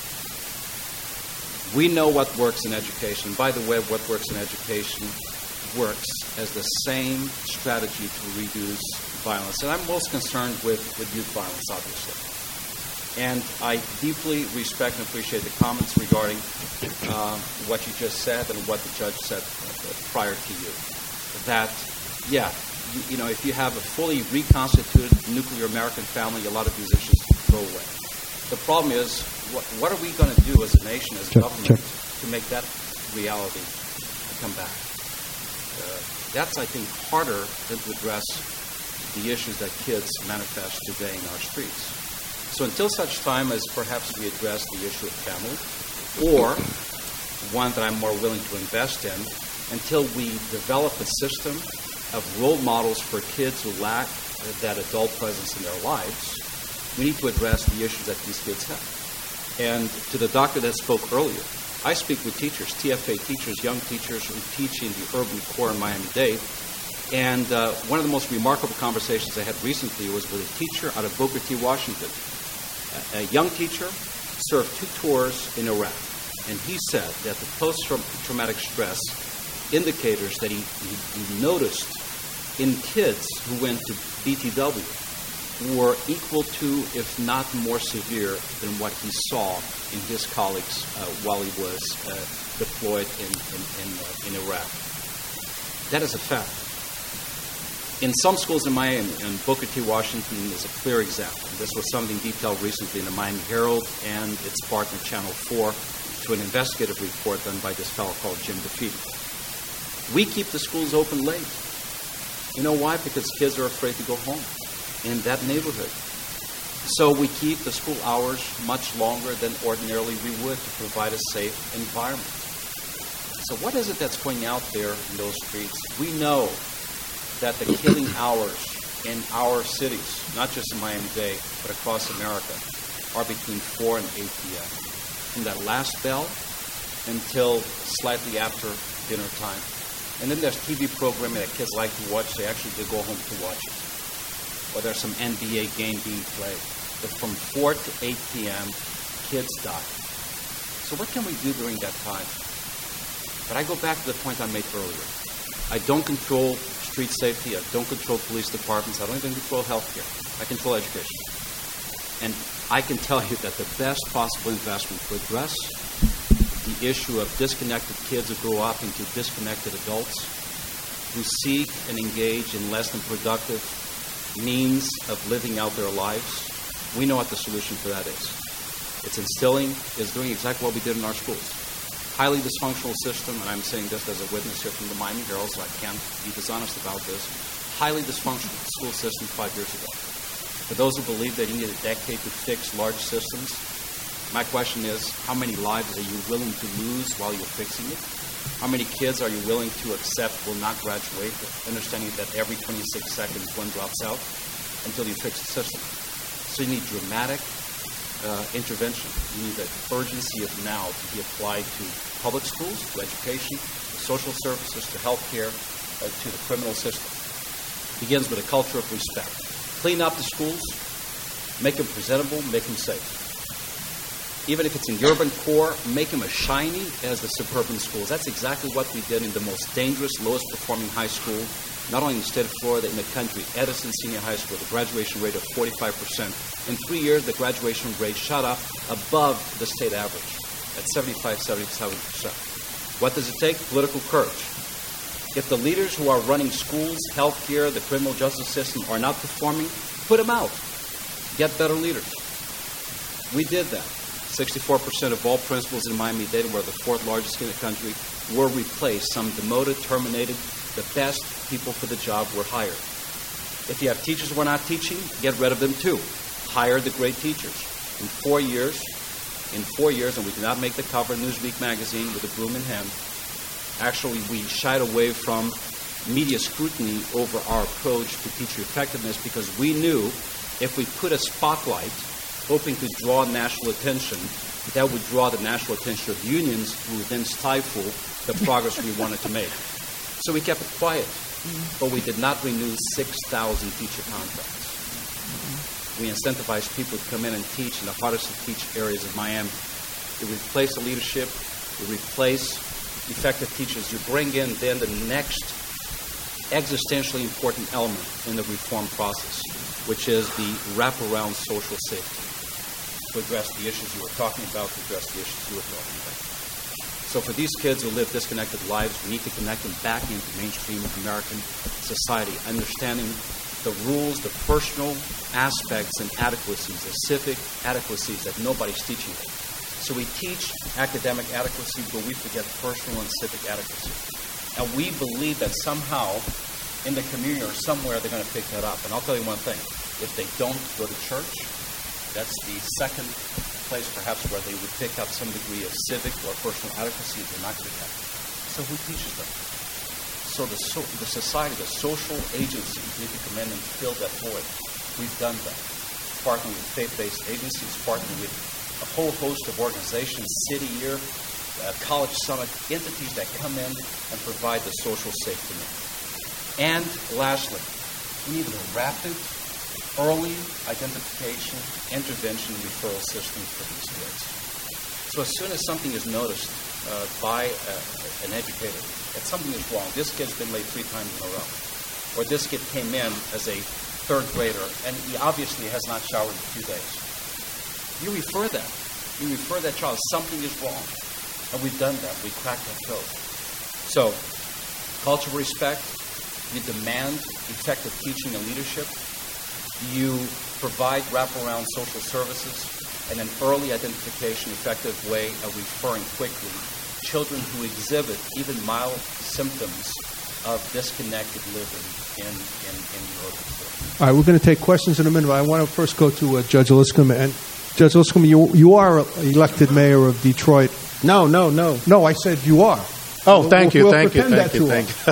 We know what works in education. By the way, what works in education works as the same strategy to reduce violence. And I'm most concerned with, with youth violence, obviously. And I deeply respect and appreciate the comments regarding uh, what you just said and what the judge said prior to you. That, yeah, you, you know, if you have a fully reconstituted nuclear American family, a lot of these issues go away. The problem is, what, what are we going to do as a nation, as a government, to make that reality come back? Uh, that's, I think, harder than to address the issues that kids manifest today in our streets. So until such time as perhaps we address the issue of family, or one that I'm more willing to invest in, until we develop a system of role models for kids who lack that adult presence in their lives, we need to address the issues that these kids have. And to the doctor that spoke earlier, I speak with teachers, T F A teachers, young teachers who teach in the urban core in Miami-Dade. And uh, one of the most remarkable conversations I had recently was with a teacher out of Booker T, Washington. A, a young teacher served two tours in Iraq. And he said that the post-traumatic stress indicators that he, he, he noticed in kids who went to B T W were equal to, if not more severe, than what he saw in his colleagues uh, while he was uh, deployed in, in, in, uh, in Iraq. That is a fact. In some schools in Miami, and Booker T, Washington is a clear example. This was something detailed recently in the Miami Herald and its partner Channel four to an investigative report done by this fellow called Jim DeFeeti. We keep the schools open late. You know why? Because kids are afraid to go home in that neighborhood. So we keep the school hours much longer than ordinarily we would to provide a safe environment. So what is it that's going out there in those streets? We know that the killing hours in our cities, not just in Miami-Dade, but across America, are between four and eight p.m. From that last bell until slightly after dinner time. And then there's T V programming that kids like to watch. They actually do go home to watch it. Or there's some N B A game being played. But from four to eight p.m., kids die. So what can we do during that time? But I go back to the point I made earlier. I don't control street safety. I don't control police departments. I don't even control healthcare. I control education. And I can tell you that the best possible investment to address the issue of disconnected kids who grow up into disconnected adults who seek and engage in less than productive means of living out their lives, we know what the solution for that is. It's instilling, is doing exactly what we did in our schools. Highly dysfunctional system, and I'm saying this as a witness here from the Miami Herald, so I can't be dishonest about this. Highly dysfunctional school system five years ago. For those who believe that you need a decade to fix large systems, my question is, how many lives are you willing to lose while you're fixing it? How many kids are you willing to accept will not graduate, understanding that every twenty-six seconds one drops out until you fix the system? So you need dramatic uh, intervention. You need the urgency of now to be applied to public schools, to education, to social services, to healthcare, uh, to the criminal system. It begins with a culture of respect. Clean up the schools, make them presentable, make them safe. Even if it's in the urban core, make them as shiny as the suburban schools. That's exactly what we did in the most dangerous, lowest performing high school, not only in the state of Florida, in the country, Edison Senior High School, the graduation rate of forty-five percent. In three years, the graduation rate shot up above the state average at seventy-five, seventy-seven percent. What does it take? Political courage. If the leaders who are running schools, healthcare, the criminal justice system are not performing, put them out. Get better leaders. We did that. sixty-four percent of all principals in Miami-Dade, were the fourth largest in the country, were replaced. Some demoted, terminated. The best people for the job were hired. If you have teachers who are not teaching, get rid of them too. Hire the great teachers. In four years, in four years, and we did not make the cover of Newsweek magazine with a broom in hand, actually we shied away from media scrutiny over our approach to teacher effectiveness because we knew if we put a spotlight hoping to draw national attention, that would draw the national attention of unions who would then stifle the progress we wanted to make. So we kept it quiet, but we did not renew six thousand teacher contracts. We incentivized people to come in and teach in the hardest to teach areas of Miami. You replace the leadership, you replace effective teachers, you bring in then the next existentially important element in the reform process, which is the wraparound social safety, to address the issues you were talking about, to address the issues you were talking about. So for these kids who live disconnected lives, we need to connect them back into mainstream American society, understanding the rules, the personal aspects and adequacies, the civic adequacies that nobody's teaching them. So we teach academic adequacy, but we forget personal and civic adequacy. And we believe that somehow in the community or somewhere they're going to pick that up. And I'll tell you one thing. If they don't go to church, that's the second place perhaps where they would pick up some degree of civic or personal adequacy if they're not going to have. So who teaches them? So the, so the society, the social agencies need to come in and fill that void. We've done that. Partnering with faith-based agencies, partnering with a whole host of organizations, City Year, uh, College Summit, entities that come in and provide the social safety net. And lastly, we need a rapid, early identification, intervention, and referral system for these kids. So as soon as something is noticed uh, by uh, an educator, that something is wrong, this kid's been late three times in a row, or this kid came in as a third grader, and he obviously has not showered in two days. You refer that. You refer that child. Something is wrong. And we've done that. We cracked that code. So, culture of respect, you demand effective teaching and leadership, you provide wraparound social services, and an early identification, effective way of referring quickly children who exhibit even mild symptoms of disconnected living in, in, in the urban core. All right, we're going to take questions in a minute, but I want to first go to uh, Judge Liscombe. And Judge Liscombe, you, you are elected mayor of Detroit. No, no, no. No, I said you are. Oh, thank we'll, you, we'll thank you, thank you,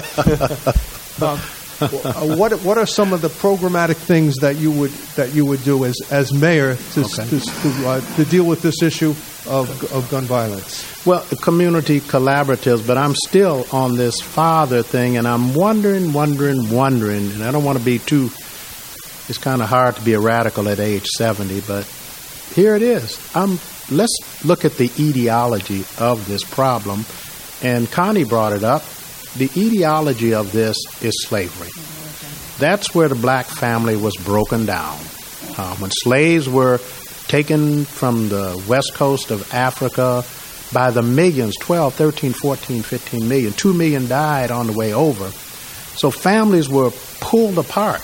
thank you. um, uh, what what are some of the programmatic things that you would that you would do as as mayor to Okay. to, to, uh, to deal with this issue of of gun violence? Well, community collaboratives, but I'm still on this father thing, and I'm wondering, wondering, wondering, and I don't want to be too, it's kind of hard to be a radical at age seventy, but here it is. I'm, let's look at the etiology of this problem, and Connie brought it up. The etiology of this is slavery. That's where the black family was broken down. Uh, when slaves were taken from the west coast of Africa by the millions, twelve, thirteen, fourteen, fifteen million. Two million died on the way over. So families were pulled apart.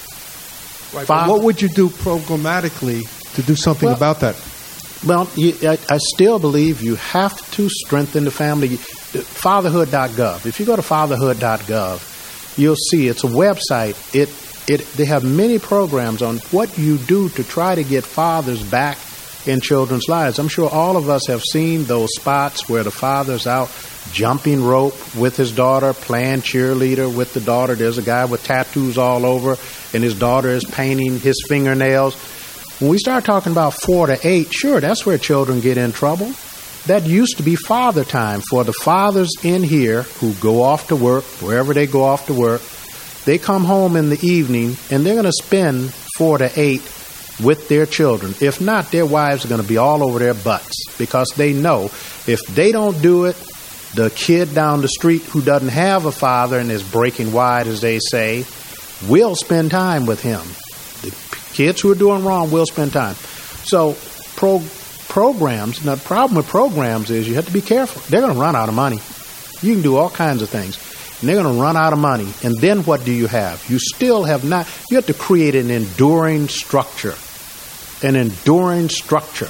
Right, but what would you do programmatically to do something Well, about that? Well, you, I, I still believe you have to strengthen the family. Fatherhood dot gov. If you go to fatherhood dot gov, you'll see it's a website. It it, they have many programs on what you do to try to get fathers back in children's lives. I'm sure all of us have seen those spots where the father's out jumping rope with his daughter, playing cheerleader with the daughter. There's a guy with tattoos all over, and his daughter is painting his fingernails. When we start talking about four to eight, sure, that's where children get in trouble. That used to be father time for the fathers in here who go off to work, wherever they go off to work. They come home in the evening, and they're going to spend four to eight with their children. If not, their wives are going to be all over their butts because they know if they don't do it, the kid down the street who doesn't have a father and is breaking wide, as they say, will spend time with him. The kids who are doing wrong will spend time. So pro, programs, now the problem with programs is you have to be careful. They're going to run out of money. You can do all kinds of things. And they're going to run out of money. And then what do you have? You still have not, you have to create an enduring structure. An enduring structure.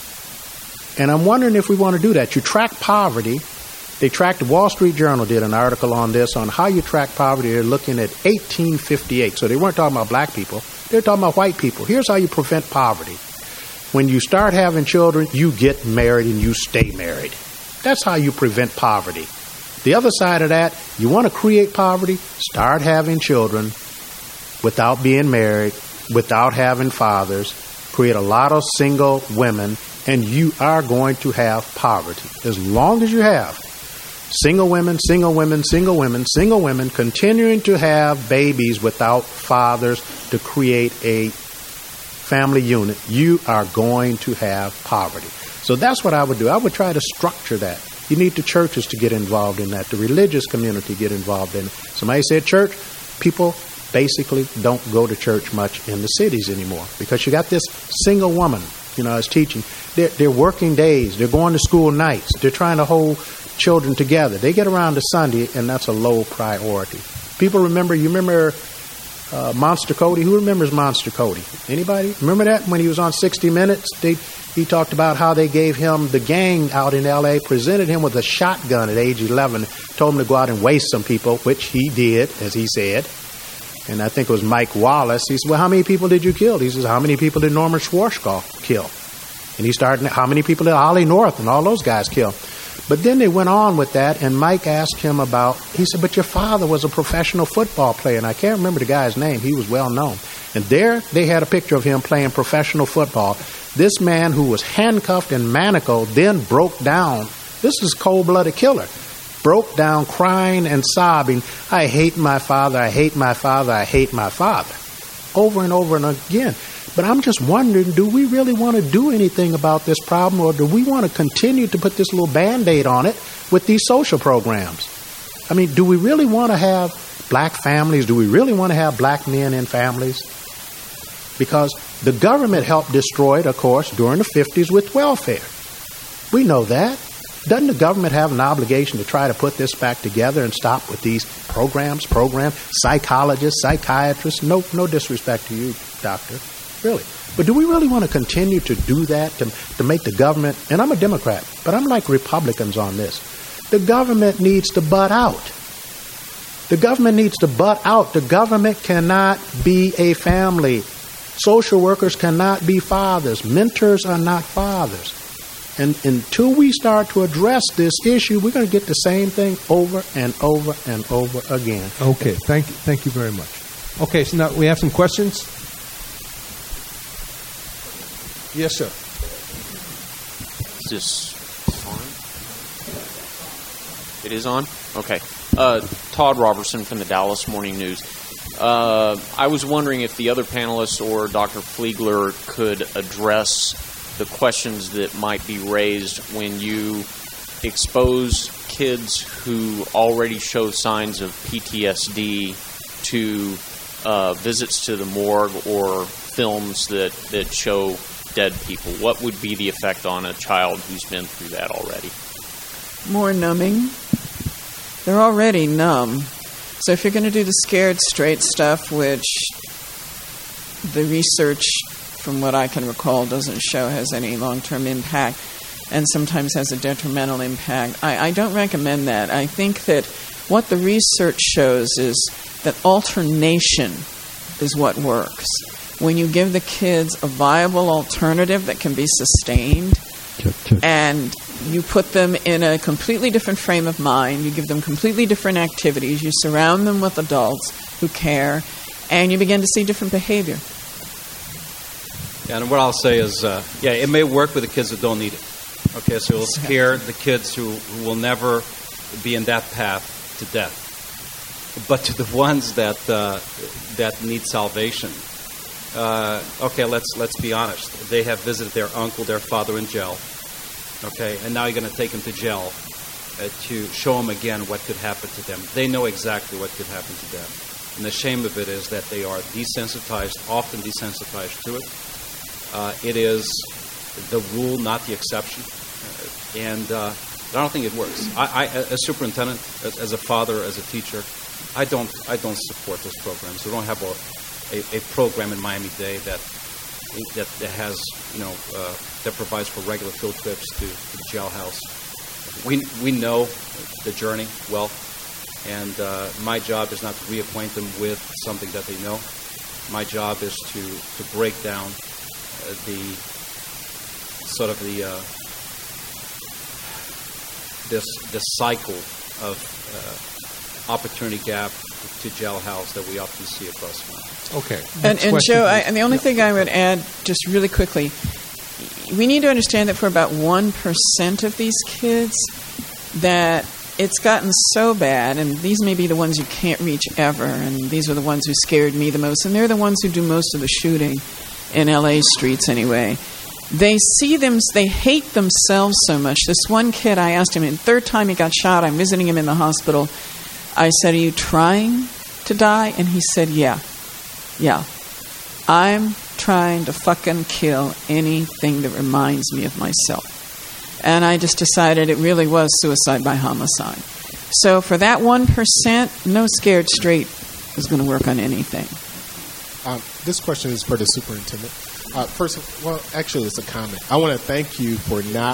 And I'm wondering if we want to do that. You track poverty. They tracked, the Wall Street Journal did an article on this, on how you track poverty. They're looking at eighteen fifty-eight. So they weren't talking about black people. They're talking about white people. Here's how you prevent poverty. When you start having children, you get married and you stay married. That's how you prevent poverty. The other side of that, you want to create poverty, start having children without being married, without having fathers, create a lot of single women, and you are going to have poverty. As long as you have single women, single women, single women, single women continuing to have babies without fathers to create a family unit, you are going to have poverty. So that's what I would do. I would try to structure that. You need the churches to get involved in that, the religious community get involved in it. Somebody said church, people basically don't go to church much in the cities anymore because you got this single woman, you know, is teaching. They're, they're working days. They're going to school nights. They're trying to hold children together. They get around to Sunday, and that's a low priority. People remember, you remember uh, Monster Cody? Who remembers Monster Cody? Anybody? Remember that when he was on sixty minutes? They, he talked about how they gave him, the gang out in L A presented him with a shotgun at age eleven, told him to go out and waste some people, which he did, as he said. And I think it was Mike Wallace. He said, well, how many people did you kill? He says, how many people did Norman Schwarzkopf kill? And he started, how many people did Ollie North and all those guys kill? But then they went on with that, and Mike asked him about, he said, but your father was a professional football player, and I can't remember the guy's name. He was well known. And there they had a picture of him playing professional football. This man who was handcuffed and manacled then broke down. This is cold-blooded killer. Broke down crying and sobbing, I hate my father, I hate my father, I hate my father. Over and over and again. But I'm just wondering, do we really want to do anything about this problem, or do we want to continue to put this little Band-Aid on it with these social programs? I mean, do we really want to have black families? Do we really want to have black men in families? Because the government helped destroy it, of course, during the fifties with welfare. We know that. Doesn't the government have an obligation to try to put this back together and stop with these programs, programs, psychologists, psychiatrists? No, no disrespect to you, doctor. Really. But do we really want to continue to do that, to, to make the government, and I'm a Democrat, but I'm like Republicans on this. The government needs to butt out. The government needs to butt out. The government cannot be a family. Social workers cannot be fathers. Mentors are not fathers. And until we start to address this issue, we're going to get the same thing over and over and over again. Okay, thank you, thank you very much. Okay, so now we have some questions. Yes, sir. Is this on? It is on? Okay. Uh, Todd Robertson from the Dallas Morning News. Uh, I was wondering if the other panelists or Doctor Fliegler could address the questions that might be raised when you expose kids who already show signs of P T S D to uh, visits to the morgue or films that, that show dead people. What would be the effect on a child who's been through that already? More numbing. They're already numb. So if you're going to do the scared straight stuff, which the research, from what I can recall, doesn't show has any long-term impact and sometimes has a detrimental impact, I, I don't recommend that. I think that what the research shows is that alternation is what works. When you give the kids a viable alternative that can be sustained, and you put them in a completely different frame of mind, you give them completely different activities, you surround them with adults who care, and you begin to see different behavior. Yeah, and what I'll say is, uh, yeah, it may work with the kids that don't need it. Okay, so it'll scare the kids who, who will never be in that path to death. But to the ones that uh, that need salvation, uh, okay, let's let's be honest. They have visited their uncle, their father in jail. Okay, and now you're going to take them to jail uh, to show them again what could happen to them. They know exactly what could happen to them. And the shame of it is that they are desensitized, often desensitized to it. Uh, it is the rule, not the exception. Uh, and uh, I don't think it works. I, I, as superintendent, as, as a father, as a teacher, I don't I don't support those programs. We don't have a, a, a program in Miami-Dade that that, that has, you know, uh, that provides for regular field trips to, to the jailhouse. We we know the journey well, and uh, my job is not to reacquaint them with something that they know. My job is to, to break down uh, the sort of the uh, this this cycle of uh, opportunity gap to jailhouse that we often see across the country. Okay. And, and Joe, I, and the only thing I would add, just really quickly, we need to understand that for about one percent of these kids, that it's gotten so bad, and these may be the ones you can't reach ever, and these are the ones who scared me the most, and they're the ones who do most of the shooting in L A streets anyway. They see them, they hate themselves so much. This one kid, I asked him, the third time he got shot, I'm visiting him in the hospital. I said, "Are you trying to die?" And he said, yeah. Yeah. I'm trying to fucking kill anything that reminds me of myself. And I just decided it really was suicide by homicide. So for that one percent, no scared straight is going to work on anything. Um, this question is for the superintendent. Uh, first, well, actually, it's a comment. I want to thank you for not...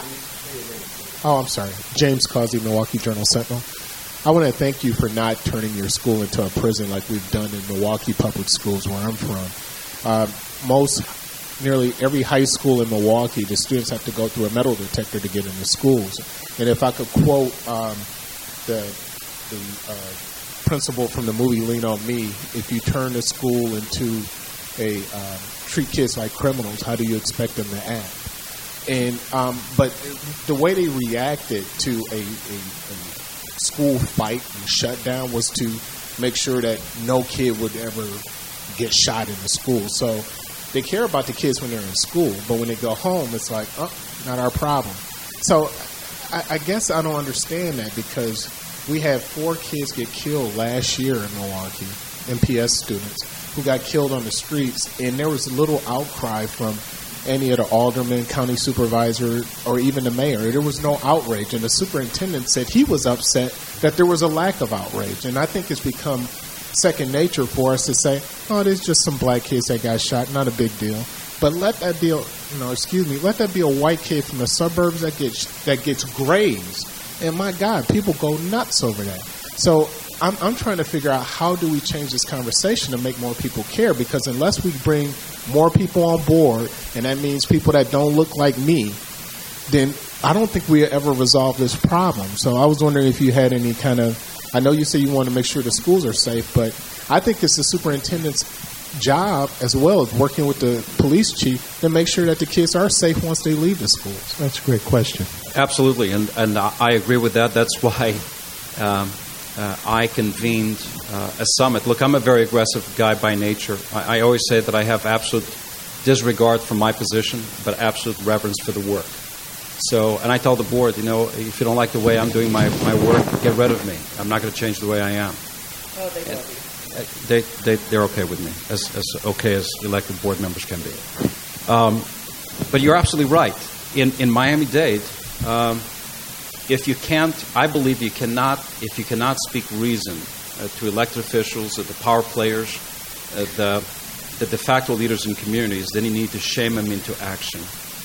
Oh, I'm sorry. James Causey, Milwaukee Journal Sentinel. I want to thank you for not turning your school into a prison like we've done in Milwaukee Public Schools, where I'm from. Uh, most, nearly every high school in Milwaukee, the students have to go through a metal detector to get into schools. And if I could quote um, the, the uh, principal from the movie Lean on Me, if you turn a school into a um, treat kids like criminals, how do you expect them to act? And um, but the way they reacted to a, a, a school fight and shutdown was to make sure that no kid would ever get shot in the school. So they care about the kids when they're in school, but when they go home, it's like, oh, not our problem. So I, I guess I don't understand that, because we had four kids get killed last year in Milwaukee, M P S students, who got killed on the streets, and there was a little outcry from any of the aldermen, county supervisor, or even the mayor. There was no outrage, and the superintendent said he was upset that there was a lack of outrage. And I think it's become second nature for us to say, oh, there's just some black kids that got shot, not a big deal. But let that be, a, you know, excuse me, let that be a white kid from the suburbs that gets that gets grazed. And my God, people go nuts over that. So I'm, I'm trying to figure out, how do we change this conversation to make more people care? Because unless we bring more people on board, and that means people that don't look like me, then I don't think we'll ever resolve this problem. So I was wondering if you had any kind of, I know you say you want to make sure the schools are safe, but I think it's the superintendent's job, as well as working with the police chief, to make sure that the kids are safe once they leave the schools. That's a great question. Absolutely, and, and I agree with that. That's why um, uh, I convened uh, a summit. Look, I'm a very aggressive guy by nature. I, I always say that I have absolute disregard for my position, but absolute reverence for the work. So, and I tell the board, you know, if you don't like the way I'm doing my, my work, get rid of me. I'm not going to change the way I am. Oh, they and, uh, they, they, they're okay with me, as, as okay as elected board members can be. Um, but you're absolutely right. In, in Miami-Dade, um, if you can't, I believe you cannot, if you cannot speak reason uh, to elected officials, uh, the power players, uh, the, the de facto leaders in communities, then you need to shame them into action.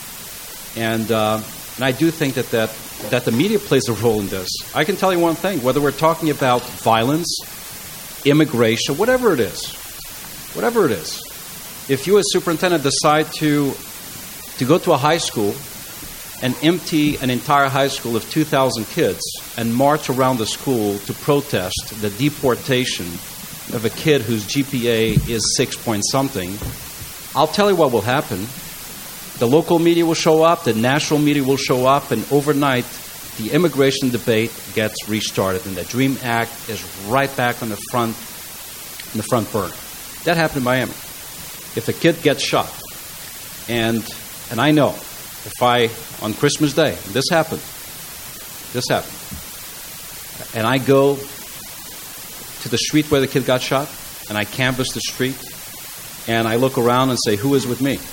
And, uh, and I do think that, that that the media plays a role in this. I can tell you one thing, whether we're talking about violence, immigration, whatever it is, whatever it is. If you as superintendent decide to to go to a high school and empty an entire high school of two thousand kids and march around the school to protest the deportation of a kid whose G P A is six point something, I'll tell you what will happen. The local media will show up, the national media will show up, and overnight the immigration debate gets restarted, and the DREAM Act is right back on the front, on the front burner. That happened in Miami. If a kid gets shot, and and I know, if I, on Christmas Day, this happened, this happened, and I go to the street where the kid got shot, and I canvass the street, and I look around and say, who is with me?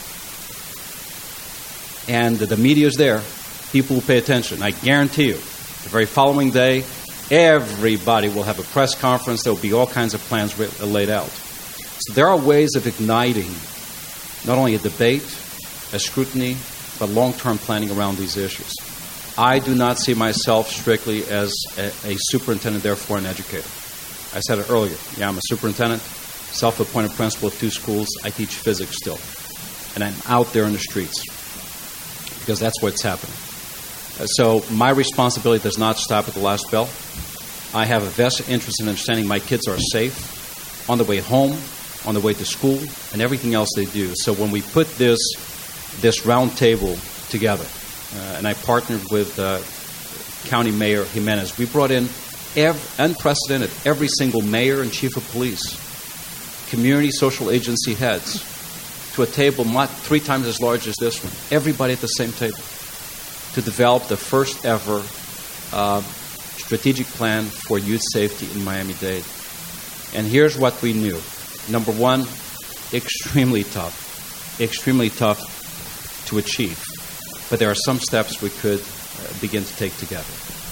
And the media is there, people will pay attention. I guarantee you, the very following day, everybody will have a press conference. There will be all kinds of plans laid out. So there are ways of igniting not only a debate, a scrutiny, but long-term planning around these issues. I do not see myself strictly as a, a superintendent, therefore an educator. I said it earlier. Yeah, I'm a superintendent, self-appointed principal of two schools. I teach physics still. And I'm out there in the streets because that's what's happening. Uh, so my responsibility does not stop at the last bell. I have a vested interest in understanding my kids are safe on the way home, on the way to school, and everything else they do. So when we put this this round table together, uh, and I partnered with uh, County Mayor Jimenez, we brought in every, unprecedented every single mayor and chief of police, community social agency heads, to a table not three times as large as this one, everybody at the same table, to develop the first ever uh, strategic plan for youth safety in Miami-Dade. And here's what we knew. Number one, extremely tough, extremely tough to achieve. But there are some steps we could uh, begin to take together.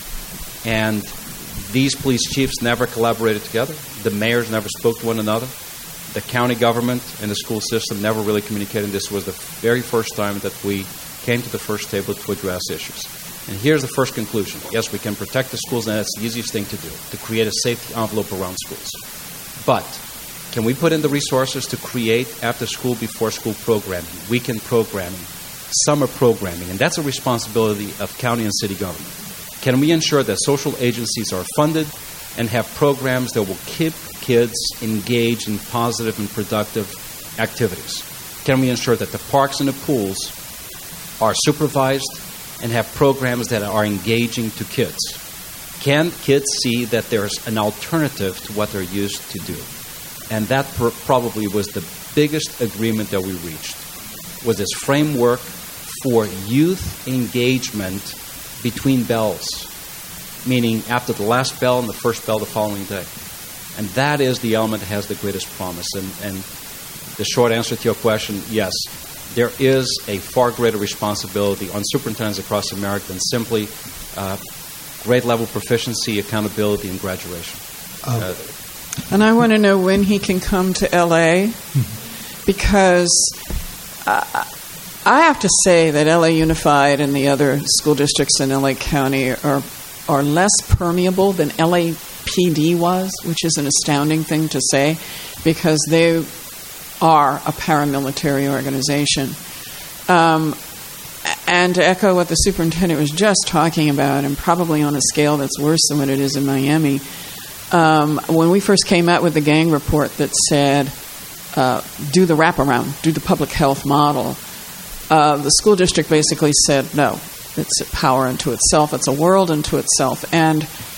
And these police chiefs never collaborated together. The mayors never spoke to one another. The county government and the school system never really communicated. This was the very first time that we came to the first table to address issues. And here's the first conclusion. Yes, we can protect the schools, and that's the easiest thing to do, to create a safety envelope around schools. But can we put in the resources to create after-school, before-school programming, weekend programming, summer programming? And that's a responsibility of county and city government. Can we ensure that social agencies are funded and have programs that will keep kids engaged in positive and productive activities? Can we ensure that the parks and the pools are supervised and have programs that are engaging to kids? Can kids see that there's an alternative to what they're used to do? And that pr- probably was the biggest agreement that we reached, was this framework for youth engagement between bells, meaning after the last bell and the first bell the following day. And that is the element that has the greatest promise. And, and the short answer to your question, yes, there is a far greater responsibility on superintendents across America than simply uh, grade level proficiency, accountability, and graduation. Um, uh, and I want to know when he can come to L A, because uh, I have to say that L A Unified and the other school districts in L A County are are less permeable than L A P D was, which is an astounding thing to say, because they are a paramilitary organization. Um, and to echo what the superintendent was just talking about, and probably on a scale that's worse than what it is in Miami, um, when we first came out with the gang report that said, uh, do the wraparound, do the public health model, uh, the school district basically said, no, it's a power unto itself, it's a world unto itself. And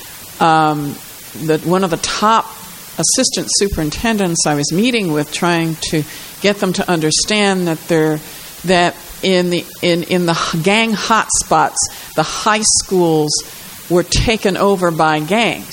um, that one of the top assistant superintendents I was meeting with, trying to get them to understand that they're that in the in, in the gang hotspots, the high schools were taken over by gangs.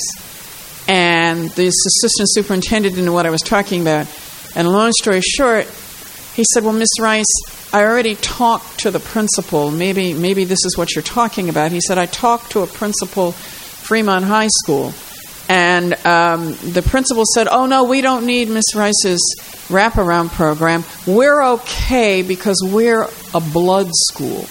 And this assistant superintendent didn't know what I was talking about. And long story short, he said, well, Miss Rice, I already talked to the principal. Maybe maybe this is what you're talking about. He said, I talked to a principal, Fremont High School. And um, the principal said, oh, no, we don't need Miss Rice's wraparound program. We're okay because we're a blood school.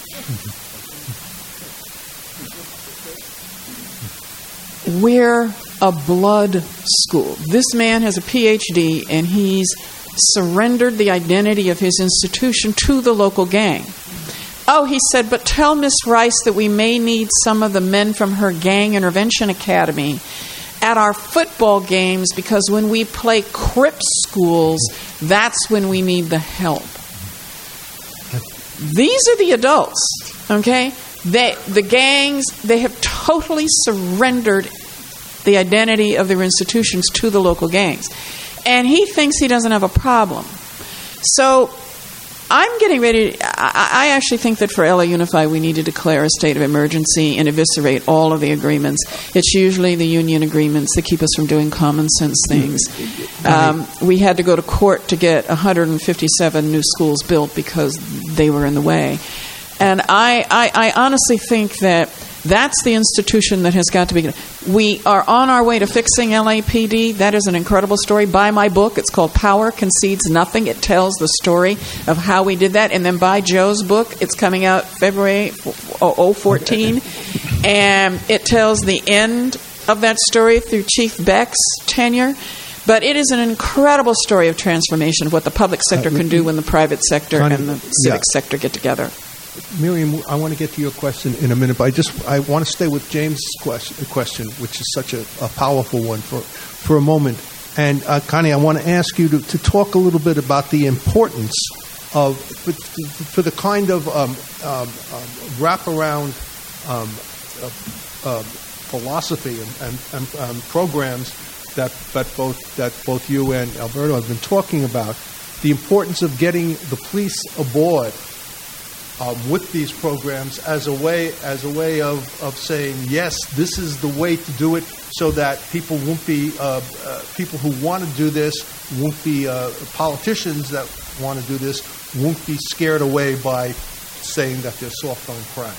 We're a blood school. This man has a P H D, and he's surrendered the identity of his institution to the local gang. Oh, he said, but tell Miss Rice that we may need some of the men from her gang intervention academy at our football games, because when we play Crip schools, that's when we need the help. These are the adults, okay? They, the gangs, they have totally surrendered the identity of their institutions to the local gangs. And he thinks he doesn't have a problem. So I'm getting ready to, I, I actually think that for L A Unified we need to declare a state of emergency and eviscerate all of the agreements. It's usually the union agreements that keep us from doing common sense things. Um, we had to go to court to get one hundred fifty-seven new schools built because they were in the way. And I, I, I honestly think that that's the institution that has got to be. We are on our way to fixing L A P D. That is an incredible story. Buy my book. It's called Power Concedes Nothing. It tells the story of how we did that. And then buy Joe's book. It's coming out February oh fourteen. And it tells the end of that story through Chief Beck's tenure. But it is an incredible story of transformation of what the public sector can do when the private sector Connie, and the civic yeah. sector get together. Miriam, I want to get to your question in a minute, but I just I want to stay with James' question, question which is such a, a powerful one, for for a moment. And uh, Connie, I want to ask you to, to talk a little bit about the importance of for, for the kind of um, um, um, wraparound um, uh, uh, philosophy and, and, and um, programs that that both that both you and Alberto have been talking about. The importance of getting the police aboard Um, with these programs as a way as a way of, of saying, yes, this is the way to do it, so that people won't be uh, uh, people who want to do this won't be uh, politicians that want to do this won't be scared away by saying that they're soft on crime.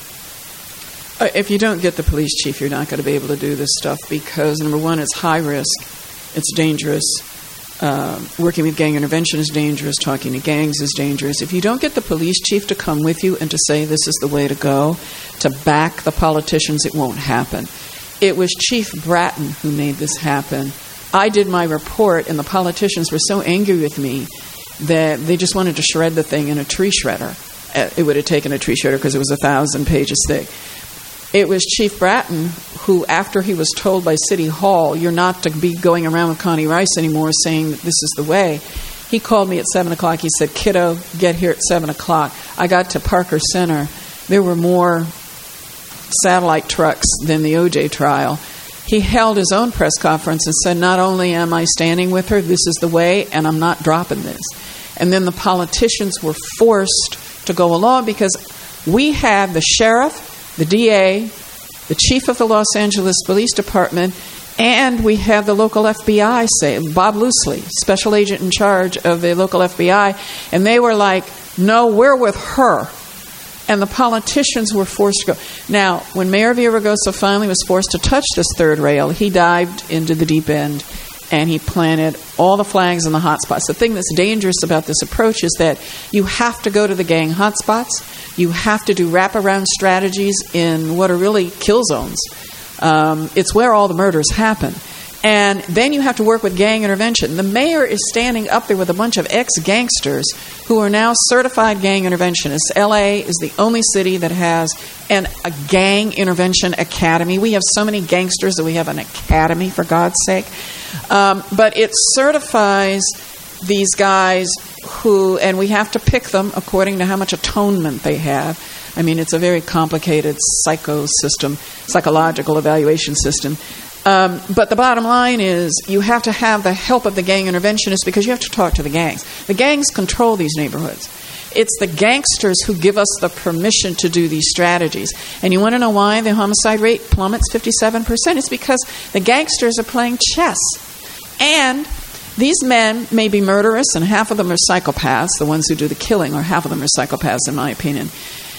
Uh, if you don't get the police chief, you're not going to be able to do this stuff because, number one, it's high risk, it's dangerous. Uh, working with gang intervention is dangerous. Talking to gangs is dangerous. If you don't get the police chief to come with you and to say this is the way to go, to back the politicians, it won't happen. It was Chief Bratton who made this happen. I did my report, and the politicians were so angry with me that they just wanted to shred the thing in a tree shredder. Uh, it would have taken a tree shredder because it was a thousand pages thick. It was Chief Bratton who, after he was told by City Hall, you're not to be going around with Connie Rice anymore saying that this is the way, he called me at seven o'clock. He said, kiddo, get here at seven o'clock. I got to Parker Center. There were more satellite trucks than the O J trial. He held his own press conference and said, not only am I standing with her, this is the way, and I'm not dropping this. And then the politicians were forced to go along because we had the sheriff, the D A, the chief of the Los Angeles Police Department, and we have the local F B I, say, Bob Loosley, special agent in charge of the local F B I, and they were like, no, we're with her. And the politicians were forced to go. Now, when Mayor Villaraigosa finally was forced to touch this third rail, he dived into the deep end and he planted all the flags in the hot spots. The thing that's dangerous about this approach is that you have to go to the gang hot spots. You have to do wraparound strategies in what are really kill zones. Um, it's where all the murders happen. And then you have to work with gang intervention. The mayor is standing up there with a bunch of ex-gangsters who are now certified gang interventionists. L A is the only city that has an, a gang intervention academy. We have so many gangsters that we have an academy, for God's sake. Um, but it certifies these guys who, and we have to pick them according to how much atonement they have. I mean, it's a very complicated psycho system, psychological evaluation system. Um, but the bottom line is you have to have the help of the gang interventionists because you have to talk to the gangs. The gangs control these neighborhoods. It's the gangsters who give us the permission to do these strategies. And you want to know why the homicide rate plummets fifty-seven percent? It's because the gangsters are playing chess. And these men may be murderous, and half of them are psychopaths, the ones who do the killing, or half of them are psychopaths, in my opinion.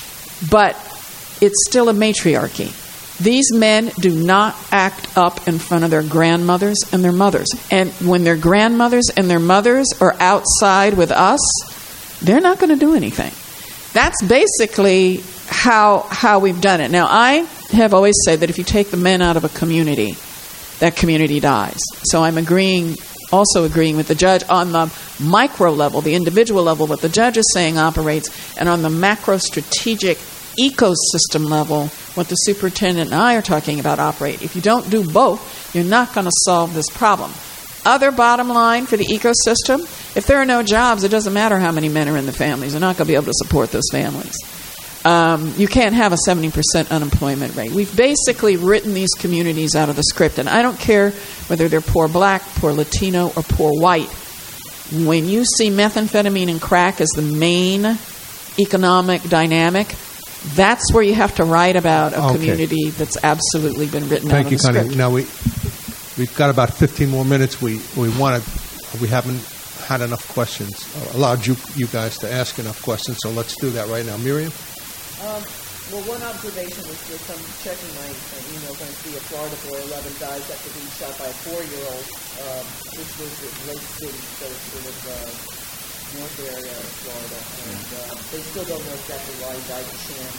But it's still a matriarchy. These men do not act up in front of their grandmothers and their mothers. And when their grandmothers and their mothers are outside with us, they're not going to do anything. That's basically how how we've done it. Now, I have always said that if you take the men out of a community, that community dies. So I'm agreeing, also agreeing with the judge on the micro level, the individual level, what the judge is saying operates, and on the macro strategic ecosystem level, what the superintendent and I are talking about operate. If you don't do both, you're not going to solve this problem. Other bottom line for the ecosystem, if there are no jobs, it doesn't matter how many men are in the families. They're not going to be able to support those families. Um, you can't have a seventy percent unemployment rate. We've basically written these communities out of the script, and I don't care whether they're poor black, poor Latino, or poor white. When you see methamphetamine and crack as the main economic dynamic, that's where you have to write about a Okay. community that's absolutely been written Thank out you, of the Connie. script. Now we we've got about fifteen more minutes. We we wanted we haven't had enough questions. Allowed you you guys to ask enough questions. So let's do that right now, Miriam. Um, well, one observation was just I'm checking my uh, emails. I see a Florida boy, eleven dies after being shot by a four-year-old. Um, this was at Lake City, so it's sort of uh, north area of Florida, and uh, they still don't know exactly why he died in Shan.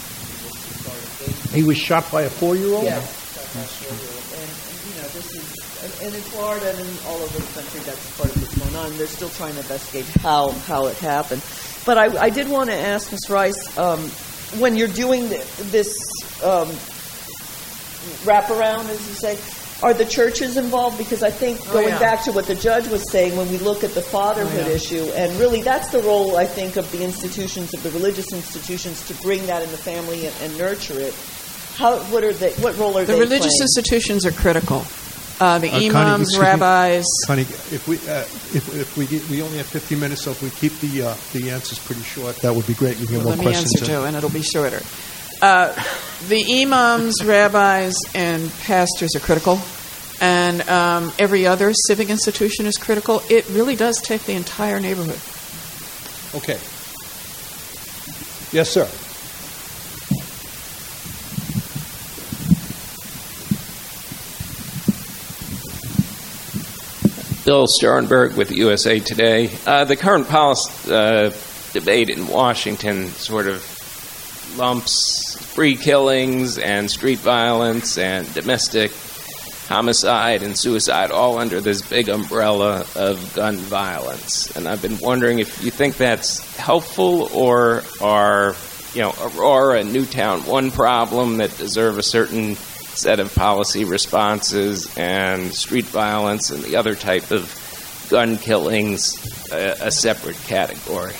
He was shot by a four-year-old? Yes, shot by a four-year-old. And, and, you know, this is, and, and in Florida and in all over the country, that's part of what's going on. They're still trying to investigate how, how it happened. But I, I did want to ask Miz Rice, um, when you're doing this um, wraparound, as you say, are the churches involved? Because I think Oh, going yeah. back to what the judge was saying, when we look at the fatherhood Oh, yeah. issue, and really that's the role, I think, of the institutions, of the religious institutions, to bring that in the family and, and nurture it. How? What are they? What role are The they religious playing? institutions are critical. Uh, the Uh, Connie, imams, excuse me. rabbis. Connie, if we uh, if if we get, we only have fifteen minutes, so if we keep the uh, the answers pretty short, that would be great. We can get more Let me questions. answer, in. Joe, and it'll be shorter. Uh, the imams, rabbis, and pastors are critical, and um, every other civic institution is critical. It really does take the entire neighborhood. Okay. Yes, sir. Bill Sternberg with U S A Today. Uh, the current policy uh, debate in Washington sort of lumps free killings and street violence and domestic homicide and suicide all under this big umbrella of gun violence. And I've been wondering if you think that's helpful, or are, you know, Aurora and Newtown one problem that deserve a certain set of policy responses, and street violence and the other type of gun killings a, a separate category?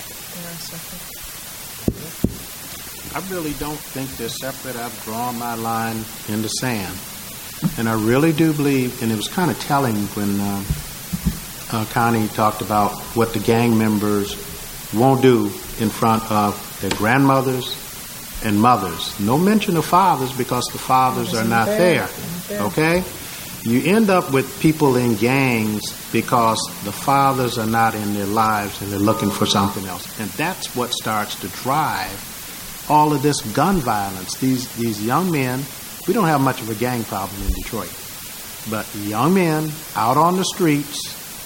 I really don't think they're separate. I've drawn my line in the sand. And I really do believe, and it was kind of telling when uh, uh, Connie talked about what the gang members won't do in front of their grandmothers and mothers. No mention of fathers, because the fathers are not there. Okay? You end up with people in gangs because the fathers are not in their lives and they're looking for something else. And that's what starts to drive all of this gun violence. These these young men, we don't have much of a gang problem in Detroit, but young men out on the streets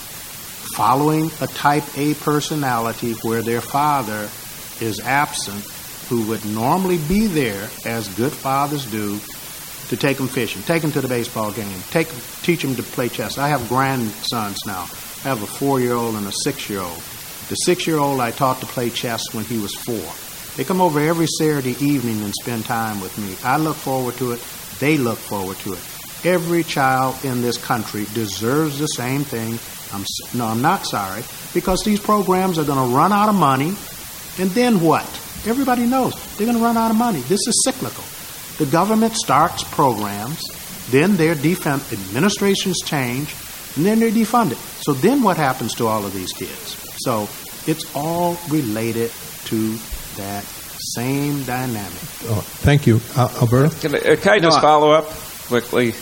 following a type A personality where their father is absent, who would normally be there, as good fathers do, to take them fishing, take them to the baseball game, take, teach them to play chess. I have grandsons now. I have a four-year-old and a six-year-old. The six-year-old I taught to play chess when he was four. They come over every Saturday evening and spend time with me. I look forward to it. They look forward to it. Every child in this country deserves the same thing. I'm, no, I'm not sorry, because these programs are going to run out of money, and then what? Everybody knows they're going to run out of money. This is cyclical. The government starts programs, then their defund, administrations change, and then they're defunded. So then what happens to all of these kids? So it's all related to that same dynamic. Oh, thank you. Uh, Alberto? Can I, can I just follow up quickly?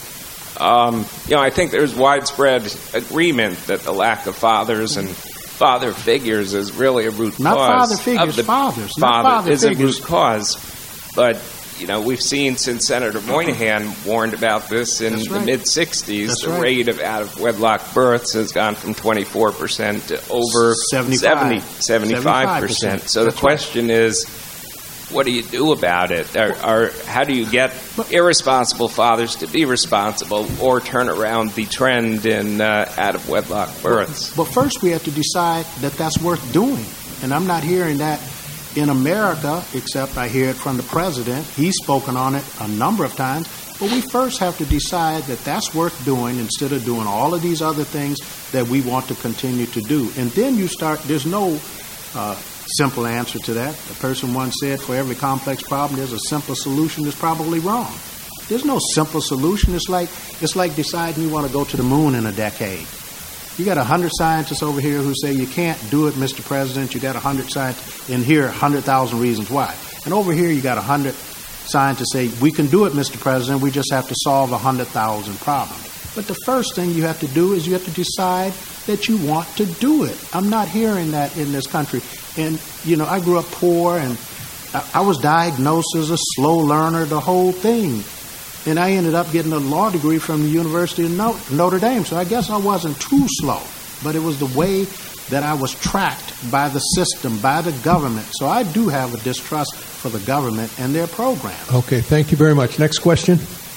Um, you know, I think there's widespread agreement that the lack of fathers and father figures is really a root Not cause. father figures, of the fathers. Father Not father is figures. a root cause. But, you know, we've seen since Senator Moynihan warned about this in That's the right. mid-sixties, That's the right. rate of out-of-wedlock births has gone from twenty-four percent to over seventy-five. seventy, seventy-five percent. So the That's right. question is, what do you do about it? Or, or how do you get irresponsible fathers to be responsible or turn around the trend in uh, out-of-wedlock births? But first we have to decide that that's worth doing. And I'm not hearing that in America, except I hear it from the president. He's spoken on it a number of times. But we first have to decide that that's worth doing instead of doing all of these other things that we want to continue to do. And then you start, there's no uh, simple answer to that. The person once said, for every complex problem, there's a simple solution that's probably wrong. There's no simple solution. It's like it's like deciding you want to go to the moon in a decade. You got a hundred scientists over here who say you can't do it, Mister President. You got a hundred scientists in here, a hundred thousand reasons why. And over here, you got a hundred scientists say we can do it, Mister President. We just have to solve a hundred thousand problems. But the first thing you have to do is you have to decide that you want to do it. I'm not hearing that in this country. And you know, I grew up poor, and I, I was diagnosed as a slow learner, the whole thing. And I ended up getting a law degree from the University of Notre Dame. So I guess I wasn't too slow. But it was the way that I was tracked by the system, by the government. So I do have a distrust for the government and their programs. Okay, thank you very much. Next question.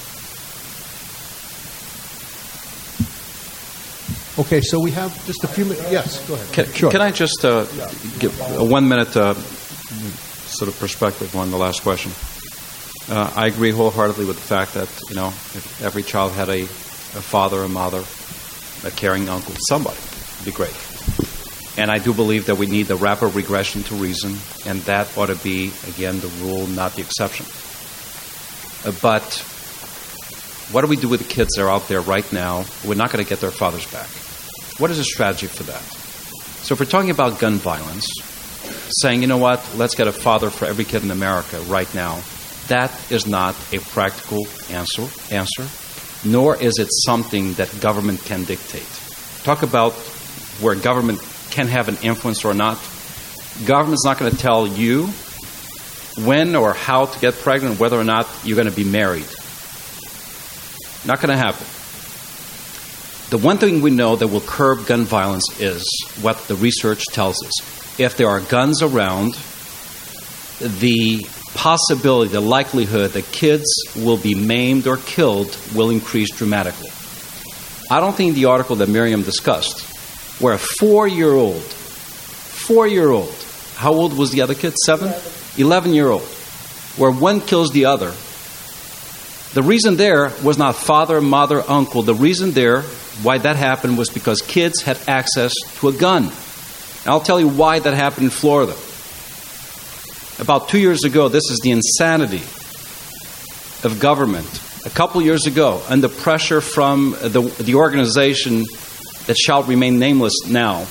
Okay, so we have just a few minutes. Yes, go ahead. Can, sure. can I just uh, give a one-minute uh, sort of perspective on the last question? Uh, I agree wholeheartedly with the fact that, you know, if every child had a, a father, a mother, a caring uncle, somebody, it'd be great. And I do believe that we need the rapid regression to reason, and that ought to be, again, the rule, not the exception. Uh, but what do we do with the kids that are out there right now? We're not going to get their fathers back. What is the strategy for that? So if we're talking about gun violence, saying, you know what, let's get a father for every kid in America right now, that is not a practical answer, answer, nor is it something that government can dictate. Talk about where government can have an influence or not. Government's not going to tell you when or how to get pregnant, whether or not you're going to be married. Not going to happen. The one thing we know that will curb gun violence is what the research tells us. If there are guns around, the possibility, the likelihood that kids will be maimed or killed will increase dramatically. I don't think the article that Miriam discussed, where a four-year-old, four-year-old, how old was the other kid? Seven? Eleven-year-old, where one kills the other. The reason there was not father, mother, uncle. The reason there, why that happened, was because kids had access to a gun. And I'll tell you why that happened in Florida. About two years ago, this is the insanity of government. A couple years ago, under pressure from the, the organization that shall remain nameless now,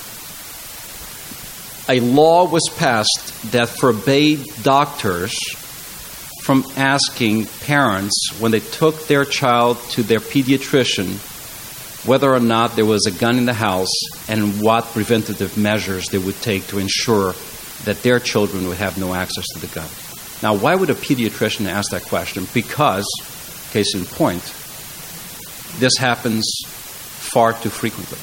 a law was passed that forbade doctors from asking parents when they took their child to their pediatrician whether or not there was a gun in the house and what preventative measures they would take to ensure that their children would have no access to the gun. Now, why would a pediatrician ask that question? Because, case in point, this happens far too frequently.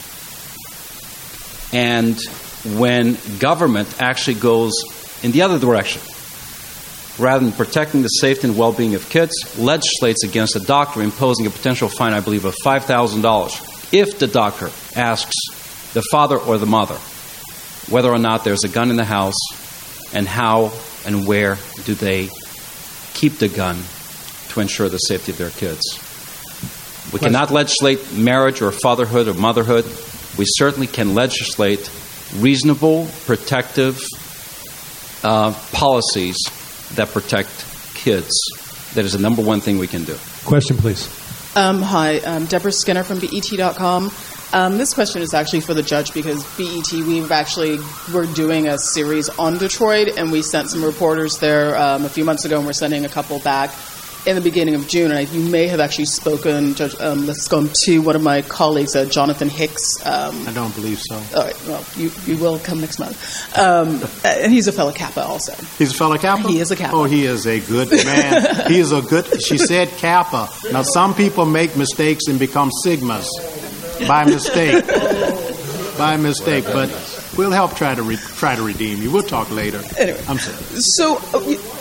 And when government actually goes in the other direction, rather than protecting the safety and well-being of kids, legislates against a doctor imposing a potential fine, I believe, of five thousand dollars if the doctor asks the father or the mother whether or not there's a gun in the house and how and where do they keep the gun to ensure the safety of their kids. We cannot legislate marriage or fatherhood or motherhood. We certainly can legislate reasonable, protective uh, policies that protect kids. That is the number one thing we can do. Question, please. Um, hi, I'm Deborah Skinner from B E T dot com. Um, this question is actually for the judge because B E T, we've actually, we're doing a series on Detroit, and we sent some reporters there um, a few months ago, and we're sending a couple back in the beginning of June. And I, you may have actually spoken, Judge um, Lipscomb, to one of my colleagues, uh, Jonathan Hicks. Um, I don't believe so. All right, well, you, you will come next month. Um, and he's a fellow Kappa also. He's a fellow Kappa? He is a Kappa. Oh, he is a good man. He is a good, she said Kappa. Now, some people make mistakes and become Sigmas by mistake. By mistake, but we'll help try to re- try to redeem you. We'll talk later. Anyway, I'm sorry. So, uh,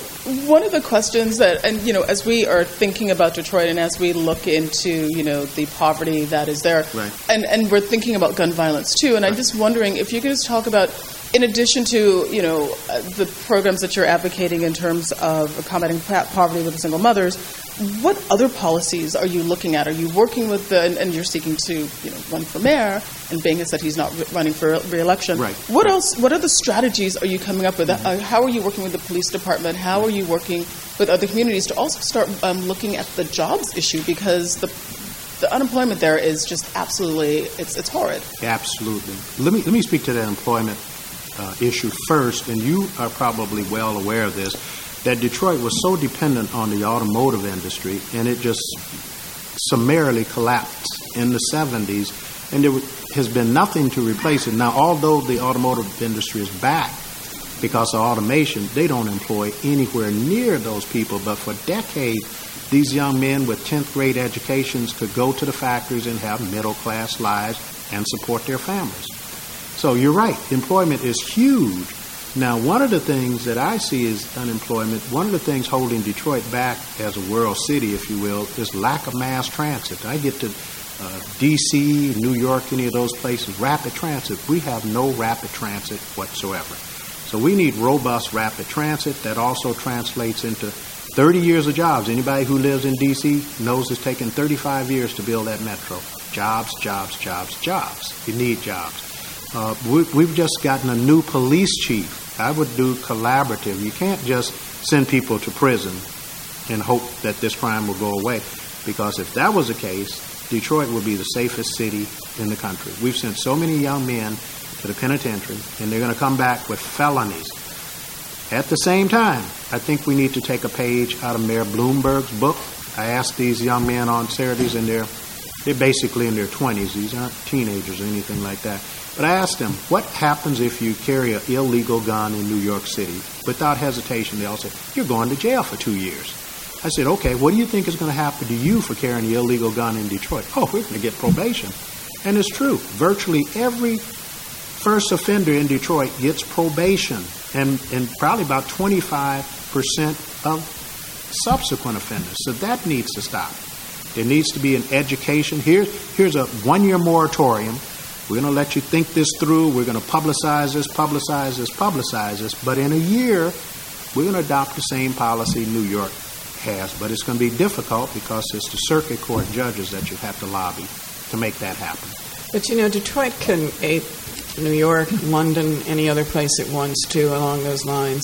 one of the questions that, and you know, as we are thinking about Detroit and as we look into, you know, the poverty that is there, Right. and, and we're thinking about gun violence too, and I'm just wondering if you could just talk about, in addition to, you know, uh, the programs that you're advocating in terms of combating pa- poverty with the single mothers, what other policies are you looking at? Are you working with the, and, and you're seeking to, you know, run for mayor, and Bing has said he's not re- running for re-election. Right. What Right. else, what other strategies are you coming up with? Mm-hmm. Uh, how are you working with the police department? How are you working with other communities to also start um, looking at the jobs issue? Because the the unemployment there is just absolutely, it's it's horrid. Absolutely. Let me let me speak to that employment uh, issue first, and you are probably well aware of this, that Detroit was so dependent on the automotive industry, and it just summarily collapsed in the seventies, and there has been nothing to replace it. Now, although the automotive industry is back because of automation, they don't employ anywhere near those people, but for decades, these young men with tenth grade educations could go to the factories and have middle-class lives and support their families. So you're right, employment is huge. Now, one of the things that I see is unemployment, one of the things holding Detroit back as a world city, if you will, is lack of mass transit. I get to uh, D C, New York, any of those places, rapid transit. We have no rapid transit whatsoever. So we need robust rapid transit that also translates into thirty years of jobs. Anybody who lives in D C knows it's taken thirty-five years to build that metro. Jobs, jobs, jobs, jobs. You need jobs. Uh, we, we've just gotten a new police chief. I would do collaborative. You can't just send people to prison and hope that this crime will go away, because if that was the case, Detroit would be the safest city in the country. We've sent so many young men to the penitentiary, and they're going to come back with felonies. At the same time, I think we need to take a page out of Mayor Bloomberg's book. I asked these young men on Saturdays, and they're, they're basically in their twenties. These aren't teenagers or anything like that. But I asked them, what happens if you carry an illegal gun in New York City? Without hesitation, they all said, you're going to jail for two years. I said, okay, what do you think is going to happen to you for carrying an illegal gun in Detroit? Oh, we're going to get probation. And it's true. Virtually every first offender in Detroit gets probation, and, and probably about twenty-five percent of subsequent offenders. So that needs to stop. There needs to be an education. Here, here's a one-year moratorium. We're going to let you think this through. We're going to publicize this, publicize this, publicize this. But in a year, we're going to adopt the same policy New York has. But it's going to be difficult because it's the circuit court judges that you have to lobby to make that happen. But, you know, Detroit can ape New York, London, any other place it wants to along those lines.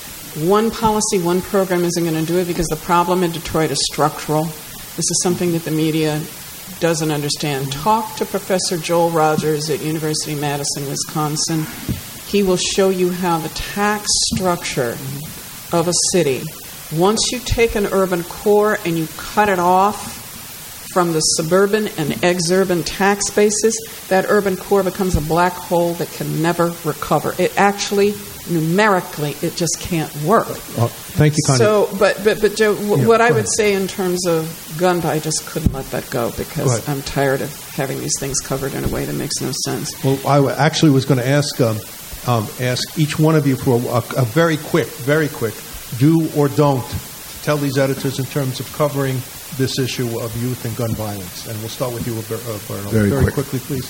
One policy, one program isn't going to do it, because the problem in Detroit is structural. This is something that the media doesn't understand. Talk to Professor Joel Rogers at University of Madison, Wisconsin. He will show you how the tax structure of a city, once you take an urban core and you cut it off from the suburban and exurban tax bases, that urban core becomes a black hole that can never recover. It actually, numerically, it just can't work. Oh, thank you, Connie. So, but, but, but Joe, w- Yeah, what I go would ahead. say in terms of gun, I just couldn't let that go, Go because ahead. I'm tired of having these things covered in a way that makes no sense. Well, I w- actually was going to ask um, um, ask each one of you for a, a very quick, very quick, do or don't, tell these editors in terms of covering this issue of youth and gun violence. And we'll start with you, Bernal. Very very quick. quickly, please.